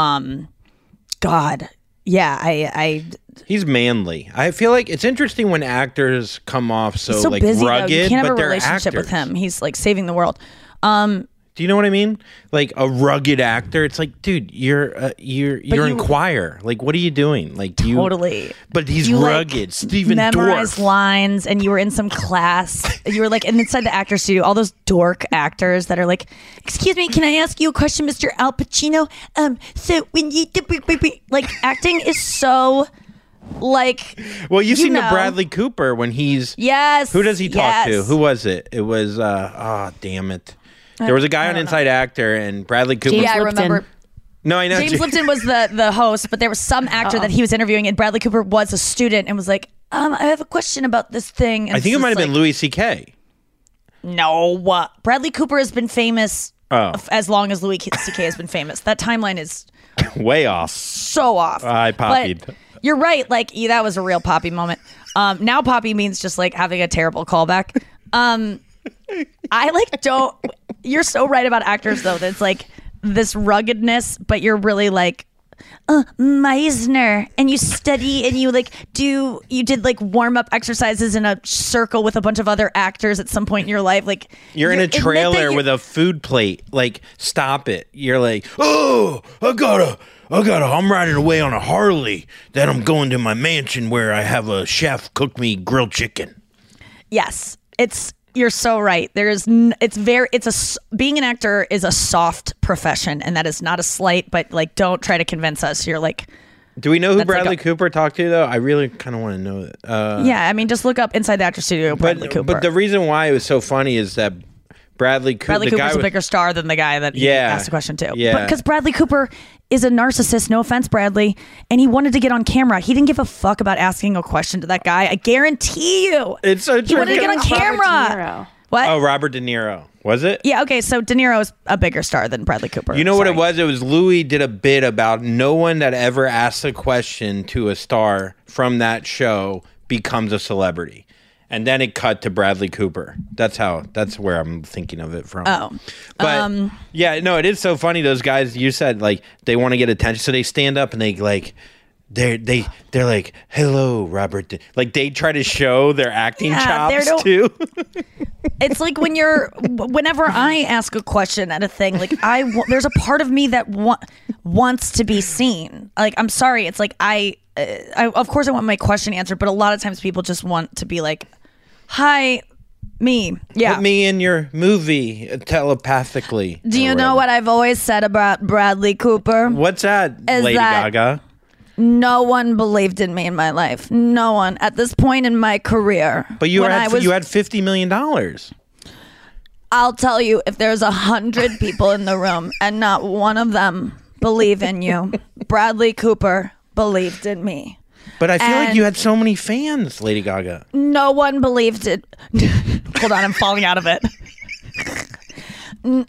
God, yeah, he's manly. I feel like it's interesting when actors come off so like busy, rugged, though. You can't have but a they're relationship actors. with him. He's like saving the world. Do you know what I mean? Like a rugged actor. It's like, dude, you're in choir. Like, what are you doing? Like, totally. But he's rugged. Like, Steven memorized Dorff. lines, and you were in some class. You were like, and inside the actor studio, all those dork actors that are like, "Excuse me, can I ask you a question, Mr. Al Pacino?" So when you like acting is so. Like, well, you've seen the Bradley Cooper when he's Who does he talk to? Who was it? It was damn it. There was a guy on Inside Actor and Bradley Cooper. Yeah, I remember. No, I know. James Lipton was the host, but there was some actor that he was interviewing, and Bradley Cooper was a student and was like, I have a question about this thing. And I think it might have been Louis C.K. No, Bradley Cooper has been famous as long as Louis C.K. has been famous. That timeline is way off. So off. I poppied. But you're right. Like, that was a real poppy moment. Now poppy means just like having a terrible callback. I like don't. You're so right about actors though. That's like this ruggedness, but you're really like Meisner, and you study and you like you did like warm up exercises in a circle with a bunch of other actors at some point in your life. Like you're in a trailer with a food plate. Like, stop it. You're like, oh, I'm riding away on a Harley. Then I'm going to my mansion where I have a chef cook me grilled chicken. Yes, you're so right. Being an actor is a soft profession, and that is not a slight, but like, don't try to convince us. You're like, do we know who Bradley Cooper talked to though? I really kind of want to know that. Yeah, I mean, just look up Inside the Actor Studio, Bradley Cooper. But the reason why it was so funny is that Bradley Cooper's a bigger star than the guy that asked the question to. Yeah. Because Bradley Cooper is a narcissist, no offense, Bradley, and he wanted to get on camera. He didn't give a fuck about asking a question to that guy. I guarantee you. It's so true. He wanted to get on camera. What? Oh, Robert De Niro. Was it? Yeah, okay, so De Niro is a bigger star than Bradley Cooper. You know what it was? It was Louis did a bit about no one that ever asks a question to a star from that show becomes a celebrity. And then it cut to Bradley Cooper. That's where I'm thinking of it from. Oh. But yeah, no, it is so funny. Those guys, you said like they want to get attention. So they stand up and they like they're like, hello, Robert. Like they try to show their acting chops too. It's like whenever I ask a question at a thing, like there's a part of me that wants to be seen. Like, I'm sorry. It's like I of course I want my question answered, but a lot of times people just want to be like, hi, me. Yeah. Put me in your movie telepathically. Do you know what I've always said about Bradley Cooper? What's that, Lady Gaga? No one believed in me in my life. No one at this point in my career. But you had $50 million. I'll tell you, if there's 100 people in the room and not one of them believe in you, Bradley Cooper believed in me. But I feel like you had so many fans, Lady Gaga. No one believed it. Hold on, I'm falling out of it.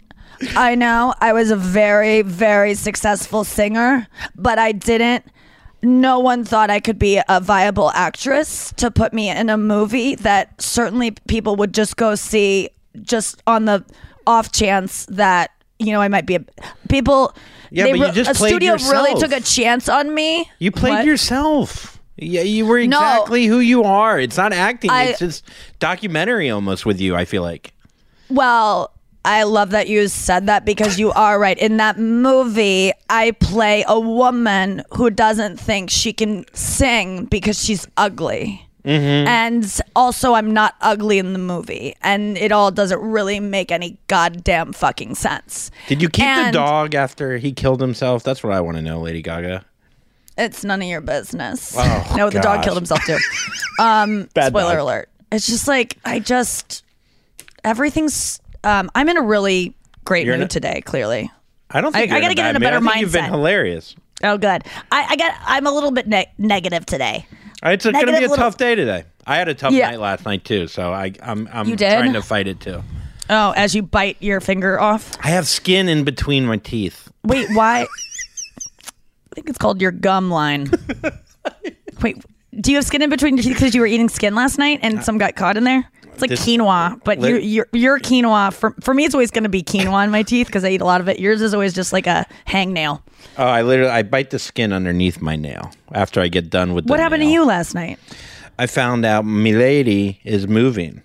I know I was a very, very successful singer, but I didn't no one thought I could be a viable actress to put me in a movie that certainly people would just go see just on the off chance that, you know, I might be people. Yeah, but you just a played studio yourself. really took a chance on me. You played What? yourself. Yeah, you were exactly who you are. It's not acting. It's just documentary almost with you, I feel like. Well, I love that you said that because you are right. In that movie, I play a woman who doesn't think she can sing because she's ugly. Mm-hmm. And also, I'm not ugly in the movie. And it all doesn't really make any goddamn fucking sense. Did you keep the dog after he killed himself? That's what I want to know, Lady Gaga. It's none of your business. Oh, no, the dog gosh. killed himself too. Bad Spoiler dog. alert. It's just like, everything's, I'm in a really great You're mood in a- today, clearly. I don't think I gotta get in a better I think You've been mindset. hilarious. Oh, good. I'm a little bit negative today. It's going to be a Negative tough day today. I had a tough Yeah. night last night too, so I'm You did? trying to fight it too. Oh, as you bite your finger off? I have skin in between my teeth. Wait, why? I think it's called your gum line. Wait, do you have skin in between your teeth because you were eating skin last night and some got caught in there? It's like quinoa, but your quinoa, for me, it's always going to be quinoa in my teeth because I eat a lot of it. Yours is always just like a hangnail. Oh, I bite the skin underneath my nail after I get done with the What happened to you last night? I found out Milady is moving.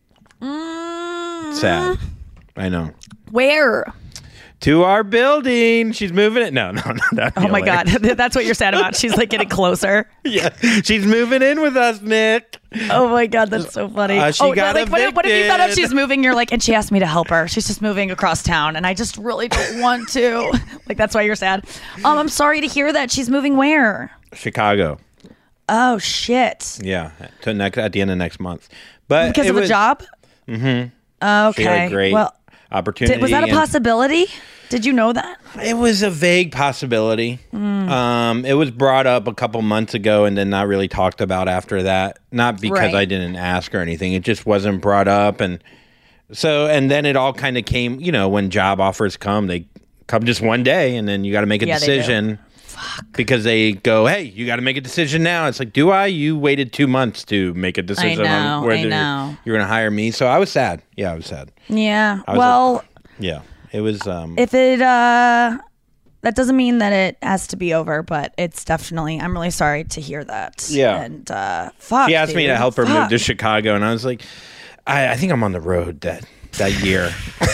Sad. I know. Where? To our building. She's moving it. No. Oh my God. That's what you're sad about. She's like getting closer. Yeah. She's moving in with us, Nick. Oh my God. That's so funny. She got what if you found out evicted. she's moving? You're like, and she asked me to help her. She's just moving across town. And I just really don't want to. Like, that's why you're sad. I'm sorry to hear that. She's moving where? Chicago. Oh, shit. Yeah. At the end of next month. But Because of a job? Mm-hmm. Okay. She had a great opportunity. Was that a and- possibility? Did you know that? It was a vague possibility. It was brought up a couple months ago and then not really talked about after that. Not because Right. I didn't ask or anything. It just wasn't brought up. And then it all kind of came, when job offers come, they come just one day and then you got to make a Yeah, they do. decision. Because they go, hey, you got to make a decision now. It's like, do I? You waited 2 months to make a decision on whether you're going to hire me. So I was sad. Yeah, I was sad. Yeah. I was Well, Yeah, it was. if it, that doesn't mean that it has to be over, but it's definitely, I'm really sorry to hear that. Yeah. And, fuck. She asked me dude. to help her move Fuck. to Chicago, and I was like, I think I'm on the road that year.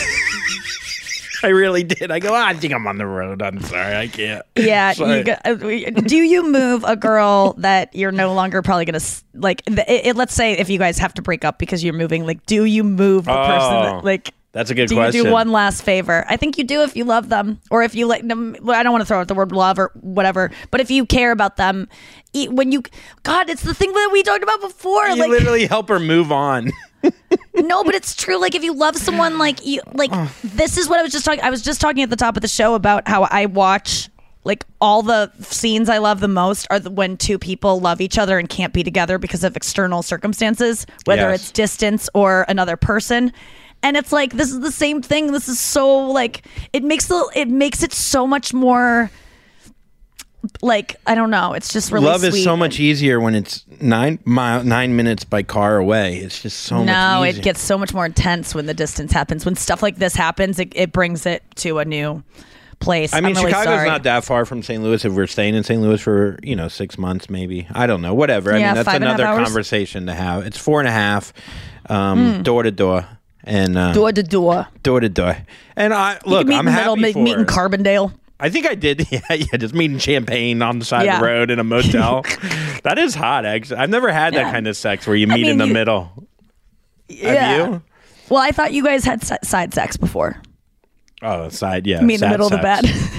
I really did. I go, I think I'm on the road. I'm sorry, I can't. Yeah. Sorry. Do you move a girl that you're no longer probably going to, let's say if you guys have to break up because you're moving, like, do you move the person that, that's a good do question. you do one last favor? I think you do if you love them, or if you like them. Well, I don't want to throw out the word love or whatever, but if you care about them, God, it's the thing that we talked about before. You like, literally help her move on. no, but it's true. Like, if you love someone, like you, like this is what I was just talking. I was just talking at the top of the show about how I watch. Like, all the scenes I love the most are when two people love each other and can't be together because of external circumstances, whether Yes. it's distance or another person. And it's like, this is the same thing. This is so like, it makes it so much more like, I don't know. It's just really Love sweet. is so much easier when it's 9 minutes by car away. It's just so much No, easier. it gets so much more intense when the distance happens. When stuff like this happens, it brings it to a new place. I mean, I'm really Chicago's sorry. not that far from St. Louis. If we're staying in St. Louis for 6 months, maybe, I don't know, whatever. I Yeah, mean, that's 5.5 another hours. conversation to have. It's 4.5, door to door, and Door to door. door to door. And I You look, can meet I'm in the middle, happy for meet in it. Carbondale. I think I did. Yeah, just meeting champagne on the side Yeah. of the road in a motel. That is hot, actually. I've never had that kind of sex where you meet in the middle. Yeah. Have you? Well, I thought you guys had side sex before. Oh, side, yeah. Meet in the sad middle of the sex. bed.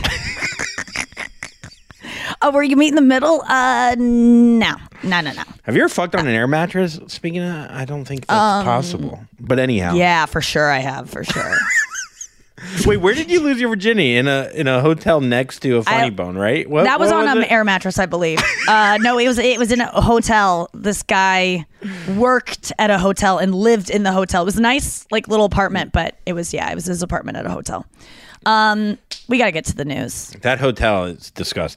Oh, were you meet in the middle? No. Have you ever fucked on an air mattress? Speaking of that, I don't think that's possible. But anyhow. Yeah, for sure I have, for sure. Wait, where did you lose your virginity? In a hotel next to a Funny Bone, right? That was on an an air mattress, I believe. No, it was in a hotel. This guy worked at a hotel and lived in the hotel. It was a nice, like, little apartment, but it was his apartment at a hotel. We got to get to the news. That hotel is disgusting.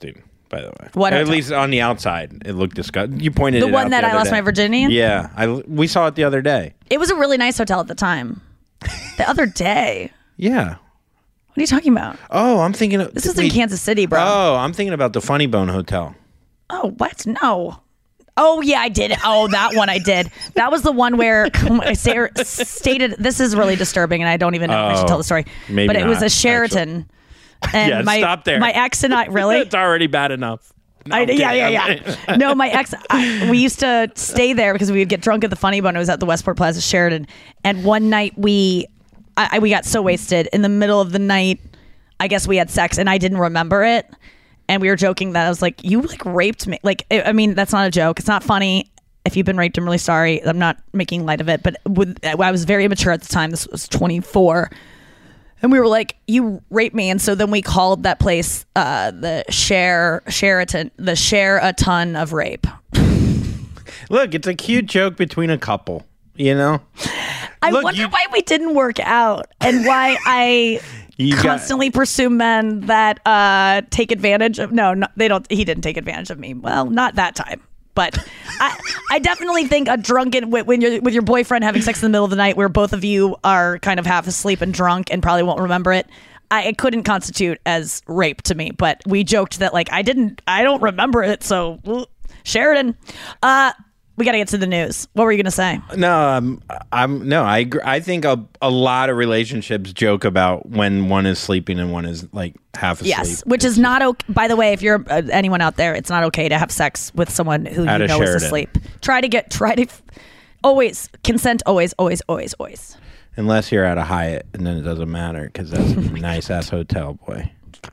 by the way. What At hotel? least on the outside, it looked disgusting. You pointed The it one out that the I other lost day. my virginity in? Yeah, we saw it the other day. It was a really nice hotel at the time. The other day. Yeah. What are you talking about? Oh, I'm thinking of... This was in Kansas City, bro. Oh, I'm thinking about the Funny Bone Hotel. Oh, what? No. Oh, yeah, I did. Oh, that one I did. That was the one where I stated, this is really disturbing, and I don't even know if I should tell the story. Maybe but it was not, a Sheraton. And Yeah, stop there. My ex and I, really? It's already bad enough. No, I'm kidding. Yeah. No, my ex, we used to stay there because we would get drunk at the Funny Bone. It was at the Westport Plaza Sheraton. And one night we got so wasted. In the middle of the night, I guess we had sex, and I didn't remember it. And we were joking that I was like, you like raped me. Like, I mean, that's not a joke. It's not funny. If you've been raped, I'm really sorry. I'm not making light of it. But I was very immature at the time. This was 24. And we were like, you raped me. And so then we called that place the Sheraton, the Share a Ton of Rape. Look, it's a cute joke between a couple, you know? I wonder why we didn't work out and why I constantly pursue men that take advantage of. No, they don't. He didn't take advantage of me. Well, not that time. But I definitely think a drunken, when you're with your boyfriend having sex in the middle of the night where both of you are kind of half asleep and drunk and probably won't remember it, it couldn't constitute as rape to me. But we joked that like I don't remember it. So Sheridan, we got to get to the news. What were you going to say? No, I agree. I think a lot of relationships joke about when one is sleeping and one is like half asleep. Yes, which is not okay. By the way, if you're anyone out there, it's not okay to have sex with someone who you know is asleep. Try to always consent. Always. Unless you're at a Hyatt, and then it doesn't matter because that's a nice ass hotel, boy.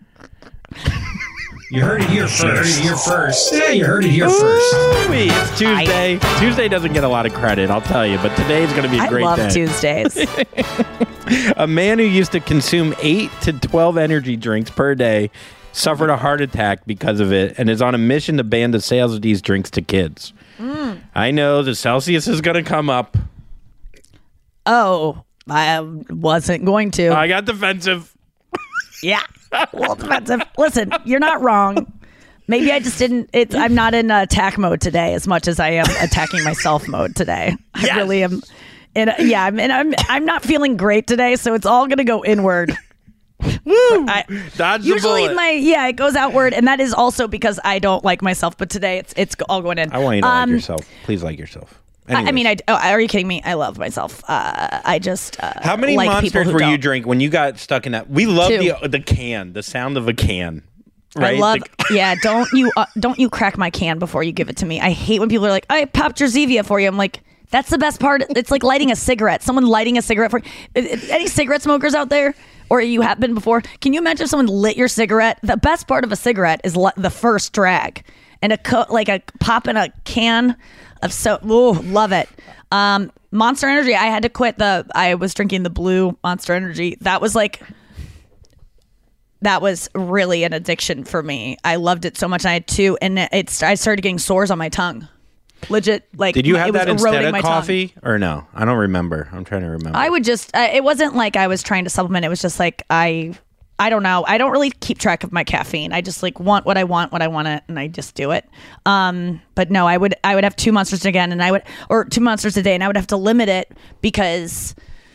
You heard it here first. Yeah, you heard it here first. It's Tuesday. Tuesday doesn't get a lot of credit, I'll tell you, but today's going to be a great day. I love Tuesdays. A man who used to consume 8 to 12 energy drinks per day suffered a heart attack because of it and is on a mission to ban the sales of these drinks to kids. I know the Celsius is going to come up. Oh, I wasn't going to. I got defensive. Yeah. A little defensive. Listen, you're not wrong. Maybe I just didn't. I'm not in attack mode today as much as I am attacking myself mode today. I really am. I'm not feeling great today, so it's all gonna go inward. Woo! Dodge the usually bullet. it goes outward, and that is also because I don't like myself. But today it's all going in. I want you to like yourself. Please like yourself. I mean, are you kidding me? I love myself. I just how many like monsters were don't. you drink when you got stuck in that? We love 2. the can, the sound of a can. Right? I love. Don't you crack my can before you give it to me. I hate when people are like, I popped your Zevia for you. I'm like, that's the best part. It's like lighting a cigarette. Someone lighting a cigarette for any cigarette smokers out there, or you have been before. Can you imagine if someone lit your cigarette? The best part of a cigarette is the first drag, and a pop in a can of love it. Monster Energy. I had to quit I was drinking the blue Monster Energy. That was really an addiction for me. I loved it so much. I had 2, and I started getting sores on my tongue. Legit, like. Did you have that instead of my coffee tongue. or no? I don't remember. I'm trying to remember. I would just. It wasn't like I was trying to supplement. It was just like I don't know. I don't really keep track of my caffeine. I just like want what I want, and I just do it. But no, I would have 2 monsters again, or 2 monsters a day, and I would have to limit it because.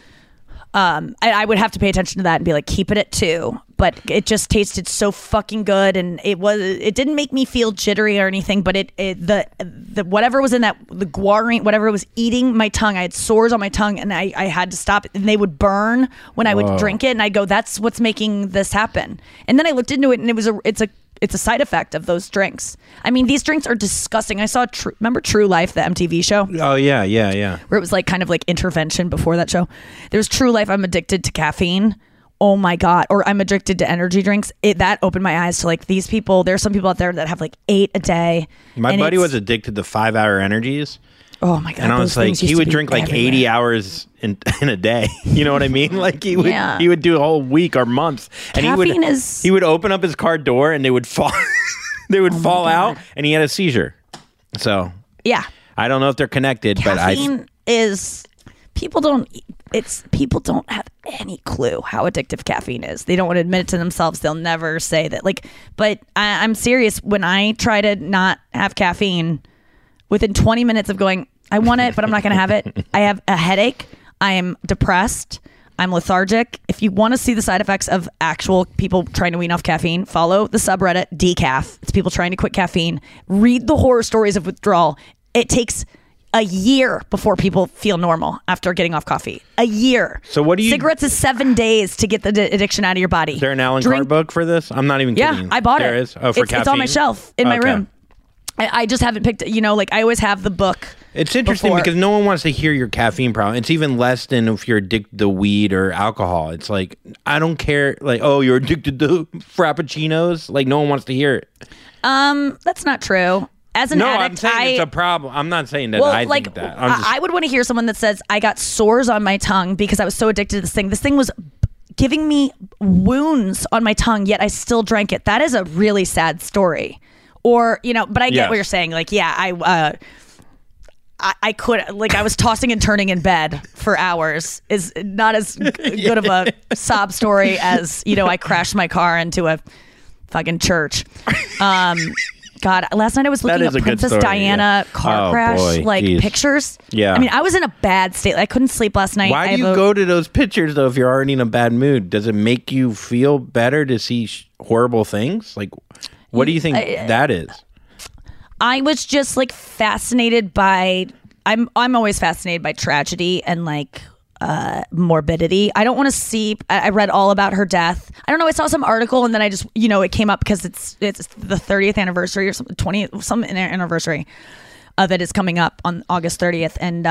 I would have to pay attention to that and be like, keep it at 2. But it just tasted so fucking good, and it didn't make me feel jittery or anything. But the whatever was in that, the guarine, whatever was eating my tongue, I had sores on my tongue, and I had to stop it, and they would burn when I would drink it, and I go, that's what's making this happen. And then I looked into it, and it's a side effect of those drinks. I mean, these drinks are disgusting. I saw remember True Life, the MTV show? Oh yeah. Where it was like kind of like intervention before that show. There's True Life. I'm addicted to caffeine. Oh my God. Or I'm addicted to energy drinks. That opened my eyes to like these people. There's some people out there that have like 8 a day. My buddy was addicted to 5-hour energies. Oh my God. And I was like, he would drink like 80 hours in a day. You know what I mean? Like he would do a whole week or month. And he would open up his car door and they would fall fall out, and he had a seizure. So yeah. I don't know if they're connected, caffeine but is people don't have any clue how addictive caffeine is. They don't want to admit it to themselves. They'll never say that. Like, but I'm serious. When I try to not have caffeine, within 20 minutes of going, I want it, but I'm not going to have it. I have a headache. I am depressed. I'm lethargic. If you want to see the side effects of actual people trying to wean off caffeine, follow the subreddit Decaf. It's people trying to quit caffeine. Read the horror stories of withdrawal. It takes a year before people feel normal after getting off coffee. A year. So what do you... Cigarettes is 7 days to get the addiction out of your body. Is there an Alan Carr book for this? I'm not even kidding. Yeah, I bought it. There is? Oh, for caffeine? It's on my shelf in my room. I just haven't picked, like I always have the book. It's interesting because no one wants to hear your caffeine problem. It's even less than if you're addicted to weed or alcohol. It's like, I don't care. Like, oh, you're addicted to Frappuccinos? Like, no one wants to hear it. That's not true. As an addict, I'm saying it's a problem. I'm not saying that I think that. I would want to hear someone that says, I got sores on my tongue because I was so addicted to this thing. This thing was giving me wounds on my tongue, yet I still drank it. That is a really sad story. Or, but I get what you're saying. Like, yeah, I could, like, I was tossing and turning in bed for hours is not as good of a sob story as, I crashed my car into a fucking church. God, last night I was looking at Princess Diana car crash, pictures. Yeah. I mean, I was in a bad state. I couldn't sleep last night. Why do you go to those pictures, though, if you're already in a bad mood? Does it make you feel better to see horrible things? Like, what do you think that is? I was just like fascinated by. I'm always fascinated by tragedy and like morbidity. I don't want to see. I read all about her death. I don't know. I saw some article and then I just it came up because it's the 30th anniversary or some 20th some anniversary of it is coming up on August 30th and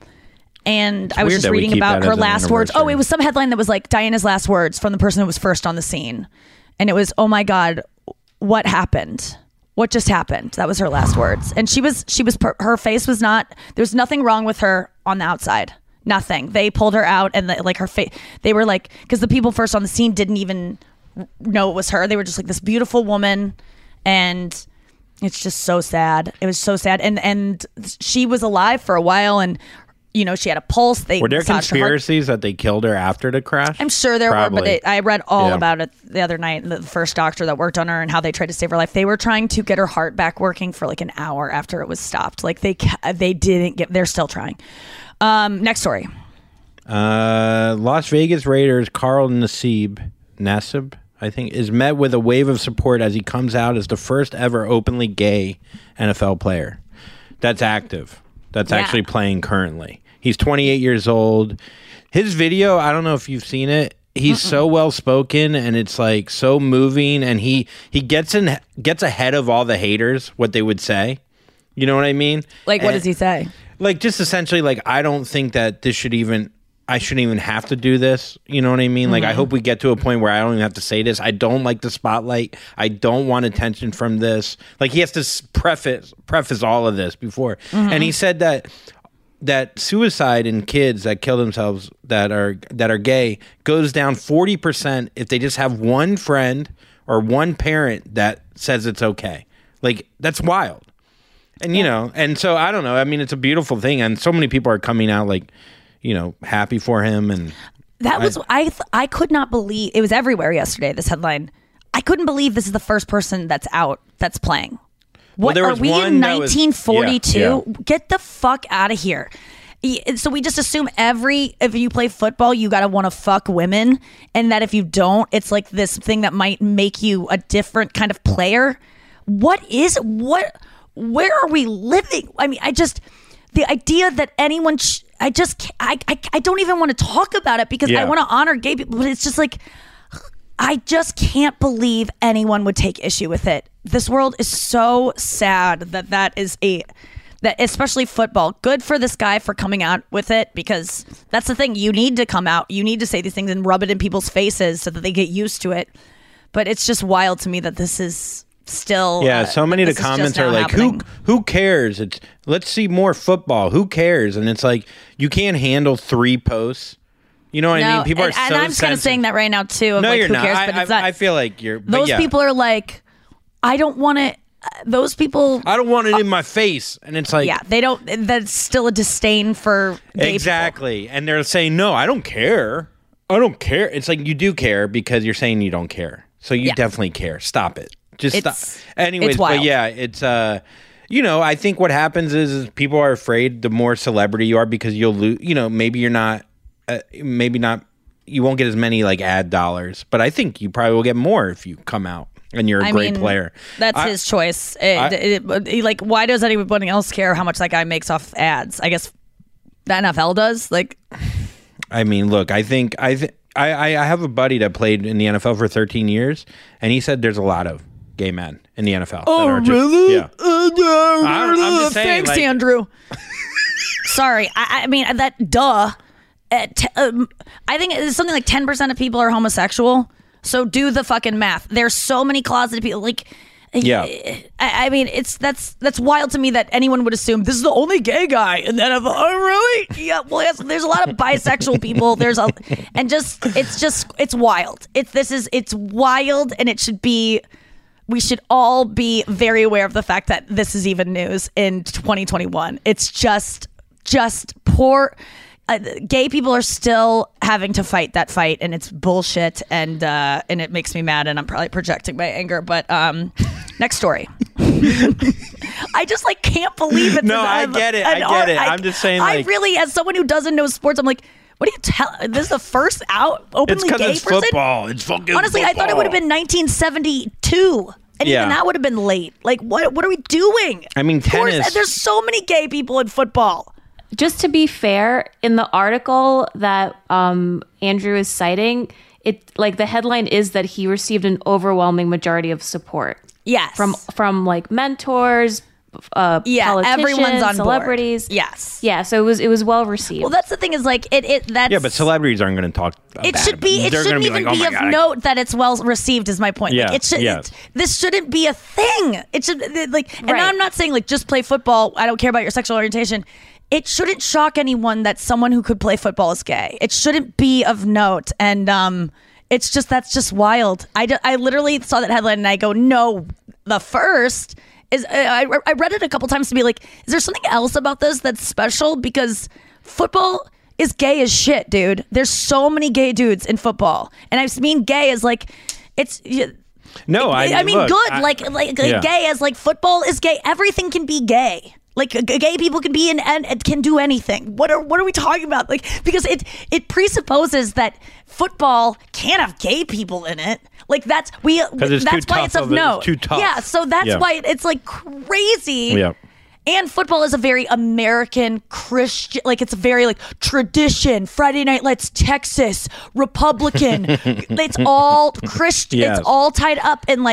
I was just reading about her last words. Oh, it was some headline that was like Diana's last words from the person who was first on the scene, and it was, oh my God. What happened? What just happened? That was her last words. And her face was not, there's nothing wrong with her on the outside. Nothing. They pulled her out and her face, they were like, because the people first on the scene didn't even know it was her. They were just like this beautiful woman. And it's just so sad. It was so sad. And she was alive for a while and she had a pulse. Were there conspiracies that they killed her after the crash? I'm sure there were, but I read all about it the other night. The first doctor that worked on her and how they tried to save her life. They were trying to get her heart back working for like an hour after it was stopped. Like they didn't get. They're still trying. Next story. Las Vegas Raiders Carl Nassib, I think, is met with a wave of support as he comes out as the first ever openly gay NFL player. That's active. That's actually playing currently. He's 28 years old. His video, I don't know if you've seen it. He's so well spoken and it's like so moving, and he gets ahead of all the haters, what they would say. You know what I mean? Like, what does he say? Like, just essentially like, I don't think that I shouldn't even have to do this. You know what I mean? Like, I hope we get to a point where I don't even have to say this. I don't like the spotlight. I don't want attention from this. Like, he has to preface all of this before. And he said that suicide in kids that kill themselves that are gay goes down 40% if they just have one friend or one parent that says it's okay. Like, that's wild. And and so I don't know. I mean, it's a beautiful thing, and so many people are coming out like, happy for him. And that was I could not believe it was everywhere yesterday. This headline, I couldn't believe this is the first person that's out that's playing. What are we in 1942? Get the fuck out of here. So we just assume if you play football, you gotta want to fuck women, and that if you don't, it's like this thing that might make you a different kind of player. Where are we living? I mean, the idea that anyone, I don't even want to talk about it because I want to honor gay people, but it's just like, I just can't believe anyone would take issue with it. This world is so sad that especially football. Good for this guy for coming out with it, because that's the thing. You need to come out. You need to say these things and rub it in people's faces so that they get used to it. But it's just wild to me that this is still so many of the comments are like who cares, let's see more football, who cares? And it's like, you can't handle 3 posts, you know what I mean? People are so and I'm kind of saying that right now too, of no, like, you're who not. cares? But it's not. I feel like you're those people are like, I don't want to those people. I don't want it in my face. And it's like, yeah, they don't. That's still a disdain for gay exactly. And they're saying, no, I don't care. I don't care. It's like, you do care because you're saying you don't care. So you definitely care. Stop it. Just stop. Anyways, it's wild. But yeah, it's I think what happens is people are afraid the more celebrity you are because you'll lose. Maybe you're not. Maybe not. You won't get as many like ad dollars, but I think you probably will get more if you come out and you're a great player. That's his choice. Like, why does anyone else care how much that guy makes off ads? I guess the NFL does. Like, I mean, look, I have a buddy that played in the NFL for 13 years, and he said there's a lot of gay men in the NFL. Oh, really? Yeah. I'm just saying, thanks, Andrew. Sorry. I mean, I think it's something like 10% of people are homosexual. So do the fucking math. There's so many closeted people. Like, yeah. I mean, that's wild to me that anyone would assume this is the only gay guy in the NFL. Oh, really? Yeah. Well, yes, there's a lot of bisexual people. It's wild. It's wild, and it should be. We should all be very aware of the fact that this is even news in 2021. It's just poor. Gay people are still having to fight that fight, and it's bullshit, and it makes me mad, and I'm probably projecting my anger. But next story. I just can't believe it. No, I get it. I'm just saying. I really, as someone who doesn't know sports, I'm like, what do you tell? This is the first openly gay it's person. Football. It's fucking. Honestly, football. I thought it would have been 1972. And even that would have been late. Like, what are we doing? I mean, tennis. There's so many gay people in football. Just to be fair, in the article that Andrew is citing, the headline is that he received an overwhelming majority of support. Yes, from like mentors, politicians, everyone's on celebrities. Board. Yes, yeah. So it was well received. Well, that's the thing is that's but celebrities aren't going to talk. It shouldn't even be of note that it's well received. Is my point. Yeah, this shouldn't be a thing. It should and I'm not saying just play football. I don't care about your sexual orientation. It shouldn't shock anyone that someone who could play football is gay. It shouldn't be of note. And that's just wild. I literally saw that headline and I go, no, the first is, I read it a couple times to be like, is there something else about this that's special? Because football is gay as shit, dude. There's so many gay dudes in football. And I mean gay as it's... No, I mean, look, gay as football is gay. Everything can be gay. Like gay people can be and can do anything. What are we talking about? Because it presupposes that football can't have gay people in it. That's why it's of note. It's too tough. Yeah, so that's why it's crazy. Yeah. And football is a very American Christian, it's a very tradition. Friday Night Lights, Texas, Republican. It's all Christian. Yes. It's all tied up in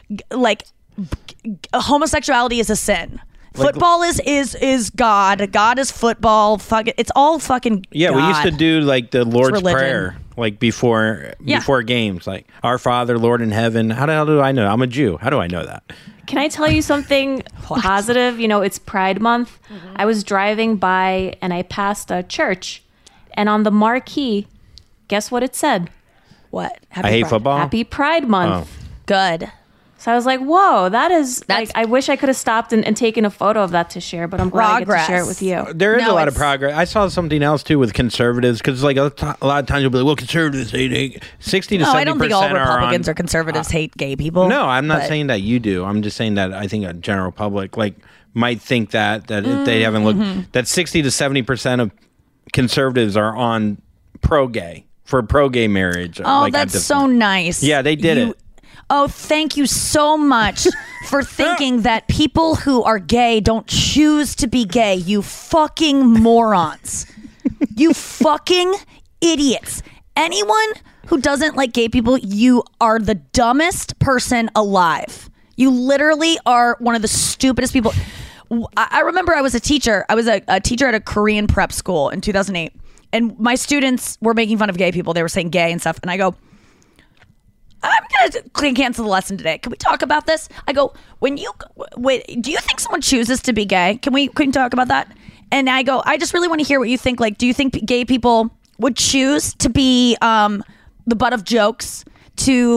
homosexuality is a sin. Football is God. God is football. Fuck it. It's all fucking God. We used to do the Lord's Prayer before games, Our Father, Lord in heaven. How the hell do I know? I'm a Jew. How do I know that? Can I tell you something positive? It's Pride Month. Mm-hmm. I was driving by and I passed a church, and on the marquee, guess what it said? What? I hate football. Happy Pride Month. Oh. Good. So I was like, whoa, that's I wish I could have stopped and taken a photo of that to share, but I'm glad I get to share it with you. There is a lot of progress. I saw something else too with conservatives, because a lot of times you'll be like, well, conservatives hate 60 to 70%. I don't think all Republicans or conservatives hate gay people. No, I'm not saying that you do. I'm just saying that I think a general public might think that if they haven't looked, that 60 to 70% of conservatives are on pro-gay marriage. Oh, that's so nice. Yeah, they did it. Oh, thank you so much for thinking that people who are gay don't choose to be gay. You fucking morons. You fucking idiots. Anyone who doesn't like gay people, you are the dumbest person alive. You literally are one of the stupidest people. I remember I was a teacher. I was a teacher at a Korean prep school in 2008. And my students were making fun of gay people. They were saying gay and stuff. And I go, I'm going to cancel the lesson today. Can we talk about this? I go, do you think someone chooses to be gay? Can we talk about that? And I go, I just really want to hear what you think. Do you think gay people would choose to be the butt of jokes, to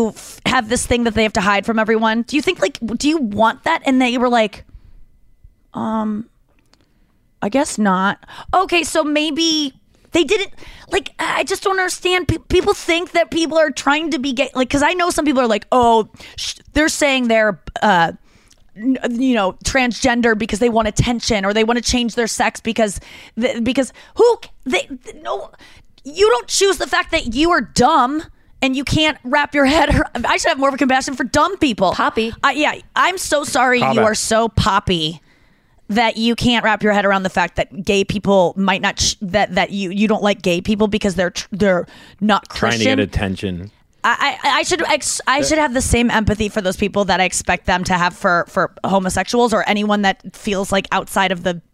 have this thing that they have to hide from everyone? Do you think do you want that? And they were like, I guess not. Okay, so maybe they didn't, I just don't understand. People think that people are trying to be gay. Because I know some people are like, they're saying they're, transgender because they want attention or they want to change their sex because no, you don't choose the fact that you are dumb and you can't wrap your head. I should have more of a compassion for dumb people. Poppy. I'm so sorry. You are so poppy that you can't wrap your head around the fact that gay people might not that you don't like gay people because they're not Christian. Trying to get attention. I should have the same empathy for those people that I expect them to have for homosexuals or anyone that feels like outside of the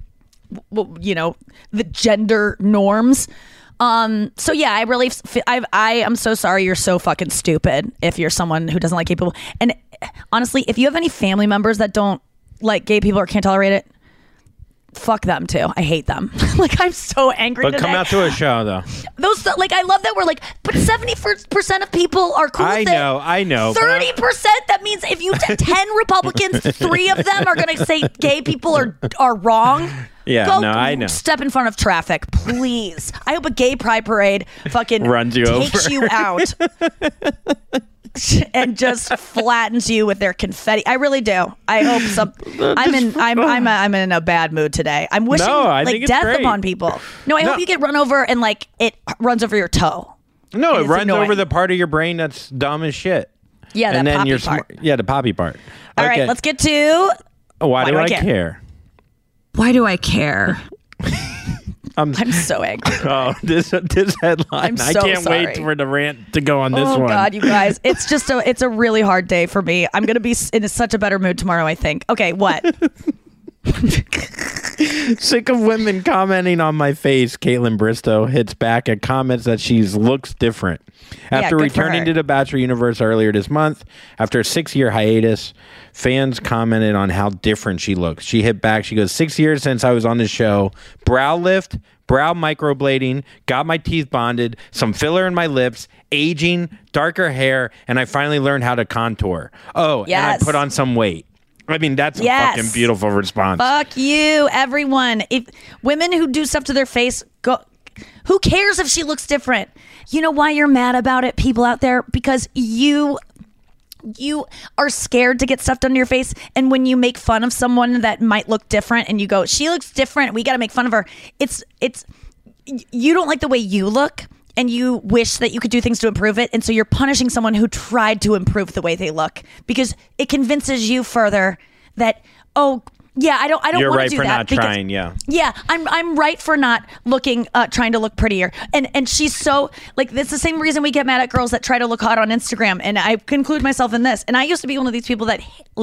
gender norms. So yeah, I really I am so sorry. You're so fucking stupid if you're someone who doesn't like gay people. And honestly, if you have any family members that don't like gay people or can't tolerate it, fuck them too. I hate them. I'm so angry But today. come out to a show though. Those I love that we're but 70% of people are cool with it. I know. 30%, that means if you 10 Republicans, 3 of them are going to say gay people are wrong. Yeah, Go I know. Step in front of traffic, please. I hope a gay pride parade fucking runs you takes over. you out and just flattens you with their confetti. I really do. I hope I'm in a bad mood today. I'm wishing I think it's death great. upon people. No, I hope you get run over and it runs over your toe. No, it runs annoying. over the part of your brain that's dumb as shit. Yeah, and that then poppy you're part. Yeah, the poppy part. All right, let's get to Why do I care? Why do I care? I'm so angry. Oh, this headline. I'm so I can't sorry. wait for the rant to go on this one. Oh God, you guys, it's just it's a really hard day for me. I'm gonna be in such a better mood tomorrow, I think. Okay, what? Sick of women commenting on my face, Caitlin Bristow hits back at comments that she looks different. After good for returning her. to the Bachelor universe earlier this month, after a 6-year hiatus, fans commented on how different she looks. She hit back. She goes, 6 years since I was on the show. Brow lift, brow microblading, got my teeth bonded, some filler in my lips, aging, darker hair, and I finally learned how to contour. Oh, Yes. and I put on some weight. I mean, that's a fucking beautiful response. Fuck you, everyone. If women who do stuff to their face go, who cares if she looks different? You know why you're mad about it, people out there? Because you are scared to get stuff done to your face, and when you make fun of someone that might look different, and you go, "She looks different. We got to make fun of her." It's you don't like the way you look. And you wish that you could do things to improve it. And so you're punishing someone who tried to improve the way they look because it convinces you further that, oh, yeah, I don't You're want right to do for that. not because, trying, yeah. Yeah, I'm right for not looking, trying to look prettier. And she's so, it's the same reason we get mad at girls that try to look hot on Instagram. And I conclude myself in this. And I used to be one of these people that,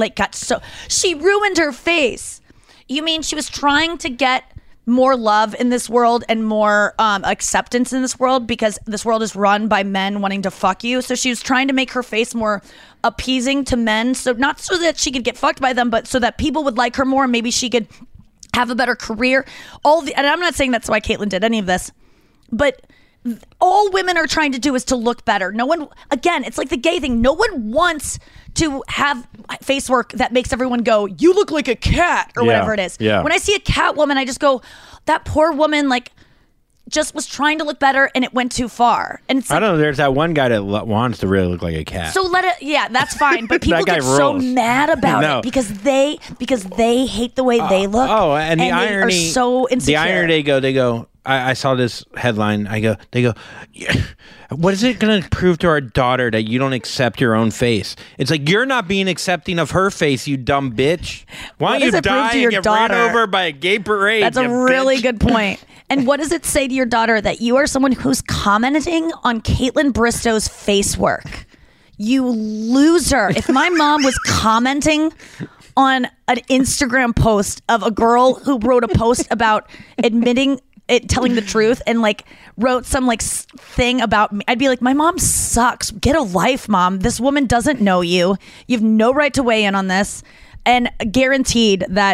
she ruined her face. You mean she was trying to get more love in this world and more acceptance in this world because this world is run by men wanting to fuck you. So she was trying to make her face more appeasing to men. So not so that she could get fucked by them, but so that people would like her more and maybe she could have a better career. And I'm not saying that's why Caitlyn did any of this, but all women are trying to do is to look better. No one, again, it's like the gay thing. No one wants to have face work that makes everyone go, "You look like a cat," or whatever it is. Yeah. When I see a cat woman, I just go, that poor woman, just was trying to look better and it went too far. And it's I don't know. There's that one guy that wants to really look like a cat. so that's fine. But people That guy get so rules. mad about No. it because they hate the way they look. Oh, and the they irony, are so insecure. The irony they go. I saw this headline. They go, yeah, what is it going to prove to our daughter that you don't accept your own face? It's like, you're not being accepting of her face, you dumb bitch. Why What don't does you it prove die to and your get daughter? ran over by a gay parade? That's a you really bitch? good point. And what does it say to your daughter that you are someone who's commenting on Caitlyn Bristow's face work? You loser. If my mom was commenting on an Instagram post of a girl who wrote a post about admitting it, telling the truth, and wrote some thing about me, I'd be like, my mom sucks. Get a life, mom. This woman doesn't know you. You have no right to weigh in on this. And guaranteed that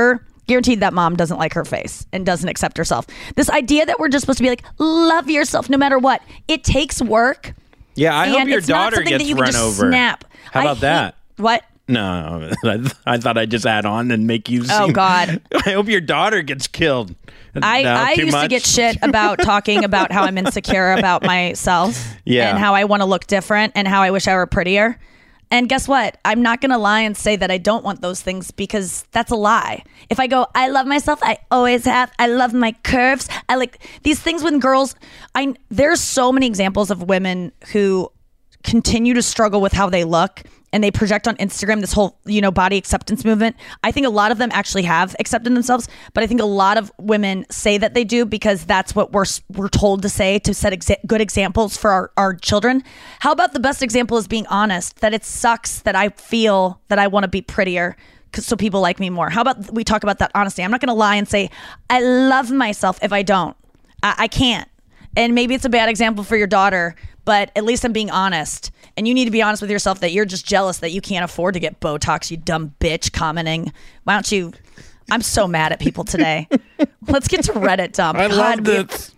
mom doesn't like her face and doesn't accept herself. This idea that we're just supposed to be love yourself no matter what. It takes work Yeah, I hope And your it's not daughter something that gets you can run just over. snap. How about that? What? No, I thought I'd just add on and make you. Oh, God. I hope your daughter gets killed. I No, too used to much? get shit about talking about how I'm insecure about myself Yeah. and how I want to look different and how I wish I were prettier. And guess what? I'm not going to lie and say that I don't want those things because that's a lie. If I go, I love myself, I always have. I love my curves. I like these things when girls. There's so many examples of women who continue to struggle with how they look and they project on Instagram this whole, body acceptance movement. I think a lot of them actually have accepted themselves, but I think a lot of women say that they do because that's what we're told to say to set good examples for our children. How about the best example is being honest, that it sucks that I feel that I want to be prettier so people like me more. How about we talk about that honesty? I'm not going to lie and say, I love myself if I don't. I can't. And maybe it's a bad example for your daughter, but at least I'm being honest. And you need to be honest with yourself that you're just jealous that you can't afford to get Botox, you dumb bitch, commenting. Why don't you? I'm so mad at people today. Let's get to Reddit dump. I love this.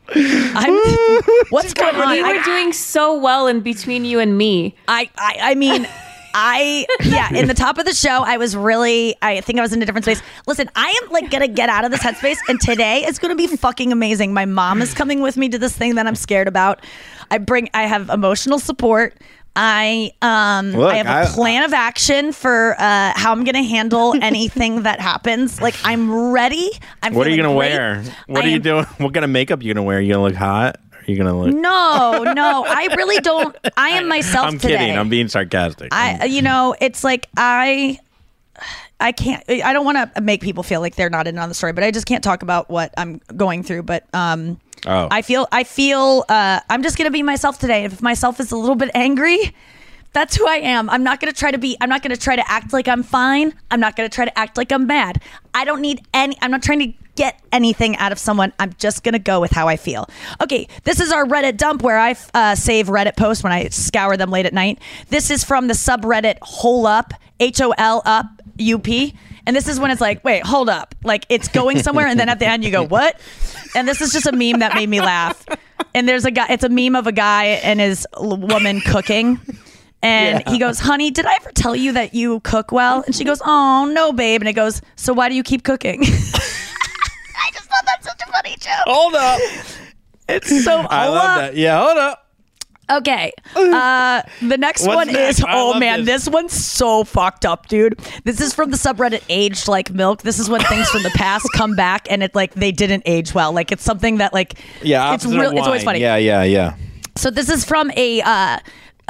What's going on? We were doing so well in between you and me. I mean, in the top of the show, I think I was in a different space. Listen, I am gonna get out of this headspace, and today is gonna be fucking amazing. My mom is coming with me to this thing that I'm scared about. I have emotional support. I have a plan of action for how I'm gonna handle anything that happens. I'm ready. What are you gonna wear? What are you doing? What kind of makeup you gonna wear? You gonna look hot? Are you gonna look? No, I really don't. I am myself I'm today. kidding. I'm being sarcastic. It's like I can't. I don't want to make people feel like they're not in on the story, but I just can't talk about what I'm going through. But I feel I'm just gonna be myself today. If myself is a little bit angry, that's who I am. I'm not gonna try to act like I'm fine. I'm not gonna try to act like I'm mad. I'm not trying to get anything out of someone. I'm just gonna go with how I feel. Okay, this is our Reddit dump where I save Reddit posts when I scour them late at night. This is from the subreddit Hole Up, HOL up UP. And this is when it's like, wait, hold up. It's going somewhere, and then at the end you go, what? And this is just a meme that made me laugh. And there's a guy, it's a meme of a guy and his woman cooking. And he goes, honey, did I ever tell you that you cook well? And she goes, oh, no, babe. And it goes, so why do you keep cooking? I just thought that's such a funny joke. Hold up. It's so I love that. Yeah, hold up. Okay. The next What's one next? is, I love this one's so fucked up, dude. This is from the subreddit Aged Like Milk. This is when things from the past come back and they didn't age well. It's something that it's always funny. Yeah. So this is from the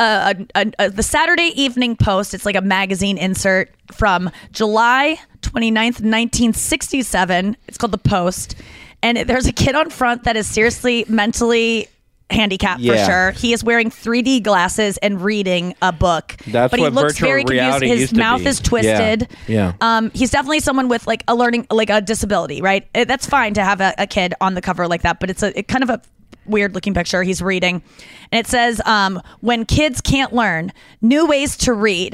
Saturday Evening Post. It's like a magazine insert from July 29th, 1967. It's called The Post. And there's a kid on front that is seriously mentally handicapped for sure. He is wearing 3D glasses and reading a book. That's but he what looks virtual very confused. reality His used to mouth be. is twisted. Yeah. He's definitely someone with a learning, a disability, right? That's fine to have a kid on the cover like that, but it's kind of a weird looking picture. He's reading, and it says, when kids can't learn, new ways to read,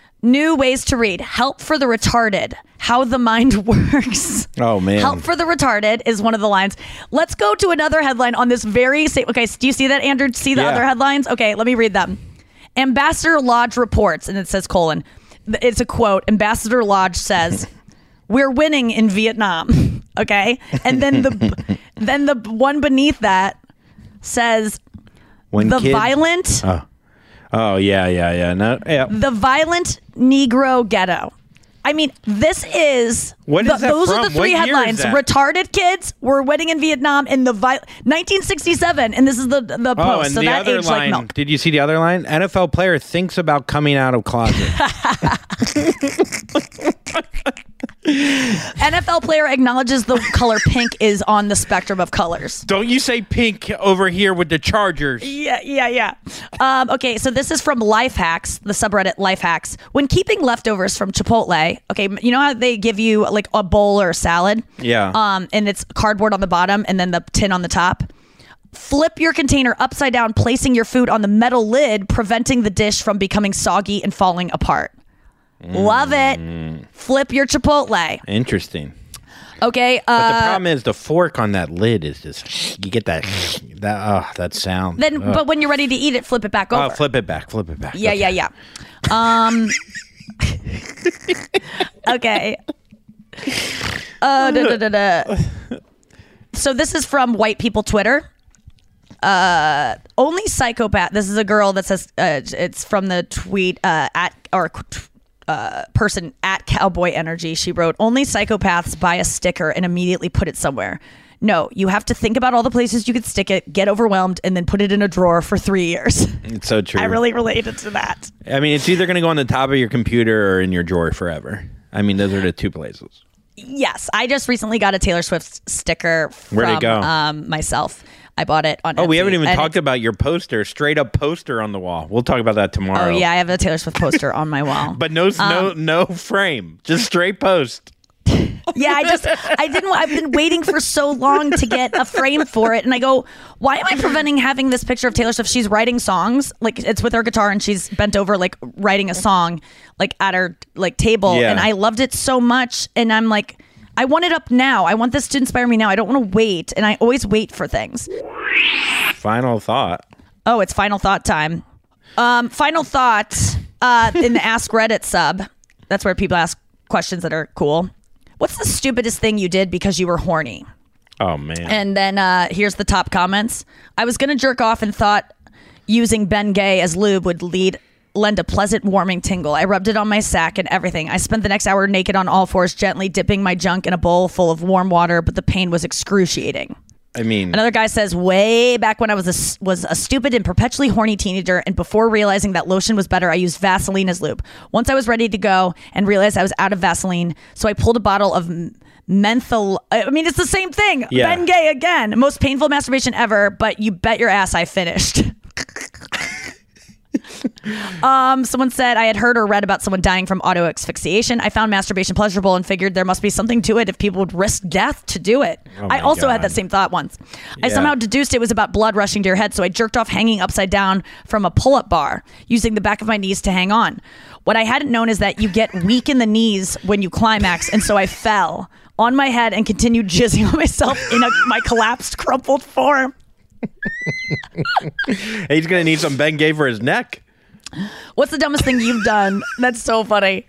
help for the retarded, how the mind works. Oh man. Help for the retarded is one of the lines. Let's go to another headline on this very same. Okay, do you see that, Andrew? See the other headlines? Okay, let me read them. Ambassador Lodge reports, and it says : it's a quote. Ambassador Lodge says, we're winning in Vietnam. Okay. And then the one beneath that says, violent. Oh yeah. No, yeah. The violent Negro ghetto. I mean, this is. What is that those from? are the three What year headlines. is that? Retarded kids were wedding in Vietnam in 1967, and this is the post. Oh, and so the that other aged like line. milk. Did you see the other line? NFL player thinks about coming out of closet. NFL player acknowledges the color pink is on the spectrum of colors. Don't you say pink over here with the Chargers? Yeah. Okay, so this is from Life Hacks, the subreddit Life Hacks. When keeping leftovers from Chipotle, okay, you know how they give you a bowl or a salad? Yeah. And it's cardboard on the bottom and then the tin on the top. Flip your container upside down, placing your food on the metal lid, preventing the dish from becoming soggy and falling apart. Love it. Flip your Chipotle. Interesting. Okay. But the problem is the fork on that lid is just, you get that sound. Then, but when you're ready to eat it, flip it back over. Oh, flip it back. Yeah, okay. yeah. Okay. So this is from White People Twitter. Only psychopath. This is a girl that says it's from the tweet person at Cowboy Energy. She wrote, only psychopaths buy a sticker and immediately put it somewhere. No, you have to think about all the places you could stick it, get overwhelmed, and then put it in a drawer for 3 years. It's so true. I really related to that. I mean, it's either going to go on the top of your computer or in your drawer forever. I mean, those are the two places. Yes, I just recently got a Taylor Swift sticker from Where'd it go? Myself. I bought it on Etsy. We haven't even talked about your poster, straight up poster on the wall. We'll talk about that tomorrow. Oh yeah, I have a Taylor Swift poster on my wall. But no frame, just straight post. Yeah, I've been waiting for so long to get a frame for it. And I go, why am I preventing having this picture of Taylor Swift? She's writing songs, like it's with her guitar and she's bent over, like writing a song, like at her like table. Yeah. And I loved it so much. And I'm like, I want it up now. I want this to inspire me now. I don't want to wait. And I always wait for things. Final thought. Oh, it's final thought time. Final thought in the Ask Reddit sub. That's where people ask questions that are cool. What's the stupidest thing you did because you were horny? Oh, man. And then here's the top comments. I was going to jerk off and thought using Ben Gay as lube would lend a pleasant warming tingle. I rubbed it on my sack and everything. I spent the next hour naked on all fours, gently dipping my junk in a bowl full of warm water, but the pain was excruciating. I mean, another guy says, way back when I was a stupid and perpetually horny teenager, and before realizing that lotion was better, I used Vaseline as lube. Once I was ready to go and realized I was out of Vaseline, so I pulled a bottle of menthol. I mean, it's the same thing. Yeah. Ben Gay again. Most painful masturbation ever, but you bet your ass I finished. Someone said I had heard or read about someone dying from auto asphyxiation. I found masturbation pleasurable and figured there must be something to it if people would risk death to do it. Oh I also had that same thought once. I somehow deduced it was about blood rushing to your head, so I jerked off hanging upside down from a pull-up bar, using the back of my knees to hang on. What I hadn't known is that you get weak in the knees when you climax, and so I fell on my head and continued jizzing on myself in my collapsed, crumpled form. He's going to need some Ben Gay for his neck. What's the dumbest thing you've done? That's so funny.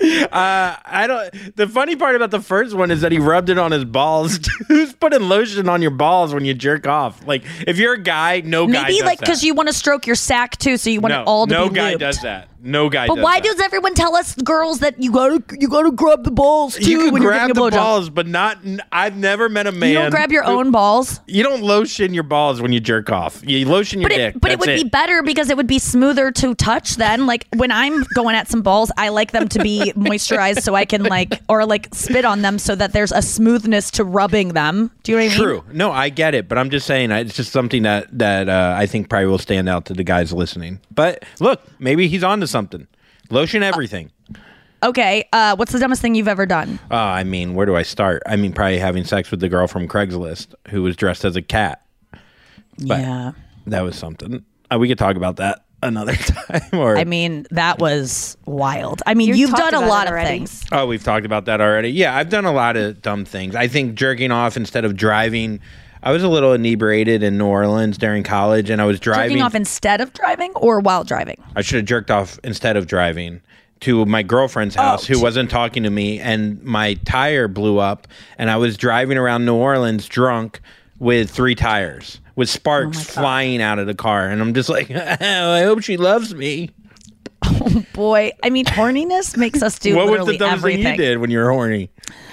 The funny part about the first one is that he rubbed it on his balls. Who's putting lotion on your balls when you jerk off? Like, if you're a guy, no guy does Maybe like that. because you want to stroke your sack too, so you want it all to be No guy lubed. does that. No guy But does why that. does everyone tell us girls that you gotta grab the balls too You can when you're grab getting a the blowjob? balls, but not. I've never met a man. You don't grab your own balls. You don't lotion your balls when you jerk off. You lotion your dick. But it would be better because it would be smoother to touch then. Like when I'm going at some balls, I like them to be moisturized so I can or spit on them so that there's a smoothness to rubbing them. Do you know what I mean? True. No, I get it, but I'm just saying it's just something that I think probably will stand out to the guys listening. But look, maybe he's onto something. Lotion everything. Okay. What's the dumbest thing you've ever done? I mean, where do I start? I mean, probably having sex with the girl from Craigslist who was dressed as a cat. But yeah. That was something. We could talk about that another time. I mean, that was wild. I mean, you've talked done a about lot it of already. things. Oh, we've talked about that already. Yeah, I've done a lot of dumb things. I think jerking off instead of driving. I was a little inebriated in New Orleans during college, and I was driving. Jerking off instead of driving or while driving? I should have jerked off instead of driving to my girlfriend's house who wasn't talking to me, and my tire blew up, and I was driving around New Orleans drunk with 3 tires, with sparks flying out of the car, and I'm just like, I hope she loves me. Oh boy. I mean, horniness makes us do what was literally the dumbest everything. thing you did when you were horny?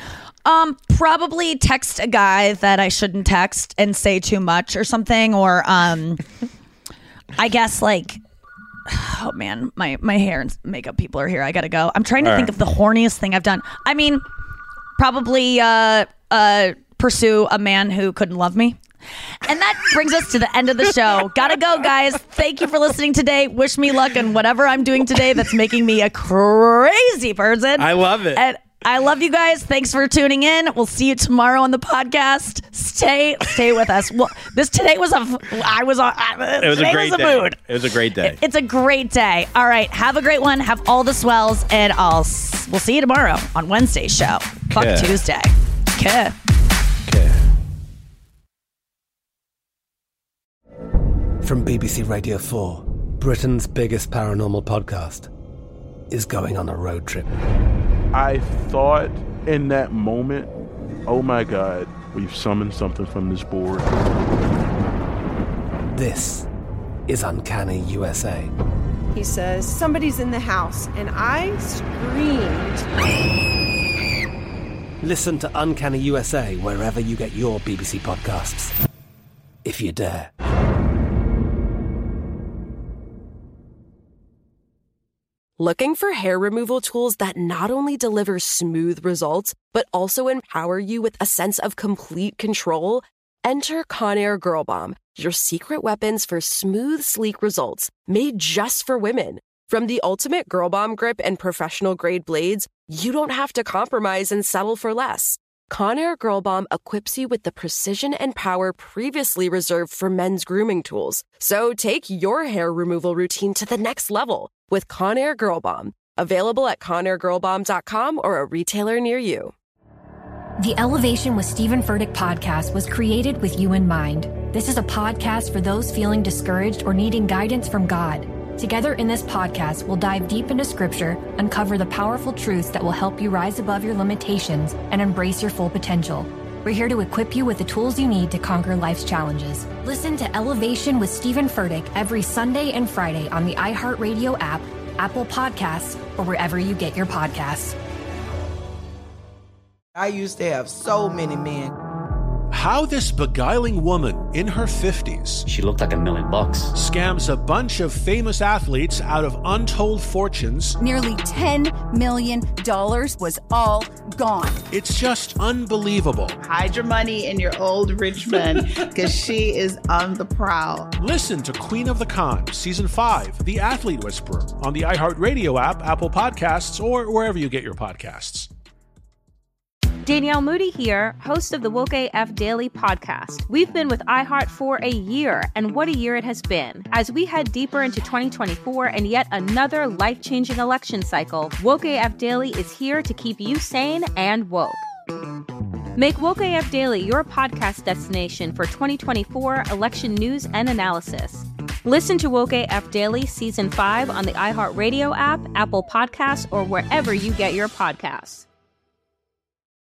Probably text a guy that I shouldn't text and say too much or something, or I guess oh man, my hair and makeup people are here. I gotta go. I'm trying to think of the horniest thing I've done. I mean, probably pursue a man who couldn't love me. And that brings us to the end of the show. Gotta go, guys. Thank you for listening today. Wish me luck in whatever I'm doing today that's making me a crazy person. I love it. And I love you guys. Thanks for tuning in. We'll see you tomorrow on the podcast. Stay with us. Well, today was a great day. mood. It was a great day. It's a great day. All right, have a great one. Have all the swells, and we'll see you tomorrow on Wednesday's show. Fuck Yeah. Tuesday. Care. From BBC Radio 4, Britain's biggest paranormal podcast is going on a road trip. I thought in that moment, oh my God, we've summoned something from this board. This is Uncanny USA. He says, somebody's in the house, and I screamed. Listen to Uncanny USA wherever you get your BBC podcasts, if you dare. Looking for hair removal tools that not only deliver smooth results, but also empower you with a sense of complete control? Enter Conair Girl Bomb, your secret weapons for smooth, sleek results, made just for women. From the ultimate Girl Bomb grip and professional-grade blades, you don't have to compromise and settle for less. Conair Girl Bomb equips you with the precision and power previously reserved for men's grooming tools. So take your hair removal routine to the next level with Conair Girl Bomb. Available at ConairGirlBomb.com or a retailer near you. The Elevation with Stephen Furtick podcast was created with you in mind. This is a podcast for those feeling discouraged or needing guidance from God. Together in this podcast, we'll dive deep into Scripture, uncover the powerful truths that will help you rise above your limitations and embrace your full potential. We're here to equip you with the tools you need to conquer life's challenges. Listen to Elevation with Stephen Furtick every Sunday and Friday on the iHeartRadio app, Apple Podcasts, or wherever you get your podcasts. I used to have so many men. How this beguiling woman in her 50s, she looked like $1 million, scams a bunch of famous athletes out of untold fortunes. Nearly $10 million was all gone. It's just unbelievable. Hide your money in your old rich man, because she is on the prowl. Listen to Queen of the Con, Season 5, The Athlete Whisperer, on the iHeartRadio app, Apple Podcasts, or wherever you get your podcasts. Danielle Moody here, host of the Woke AF Daily podcast. We've been with iHeart for a year, and what a year it has been. As we head deeper into 2024 and yet another life-changing election cycle, Woke AF Daily is here to keep you sane and woke. Make Woke AF Daily your podcast destination for 2024 election news and analysis. Listen to Woke AF Daily Season 5 on the iHeartRadio app, Apple Podcasts, or wherever you get your podcasts.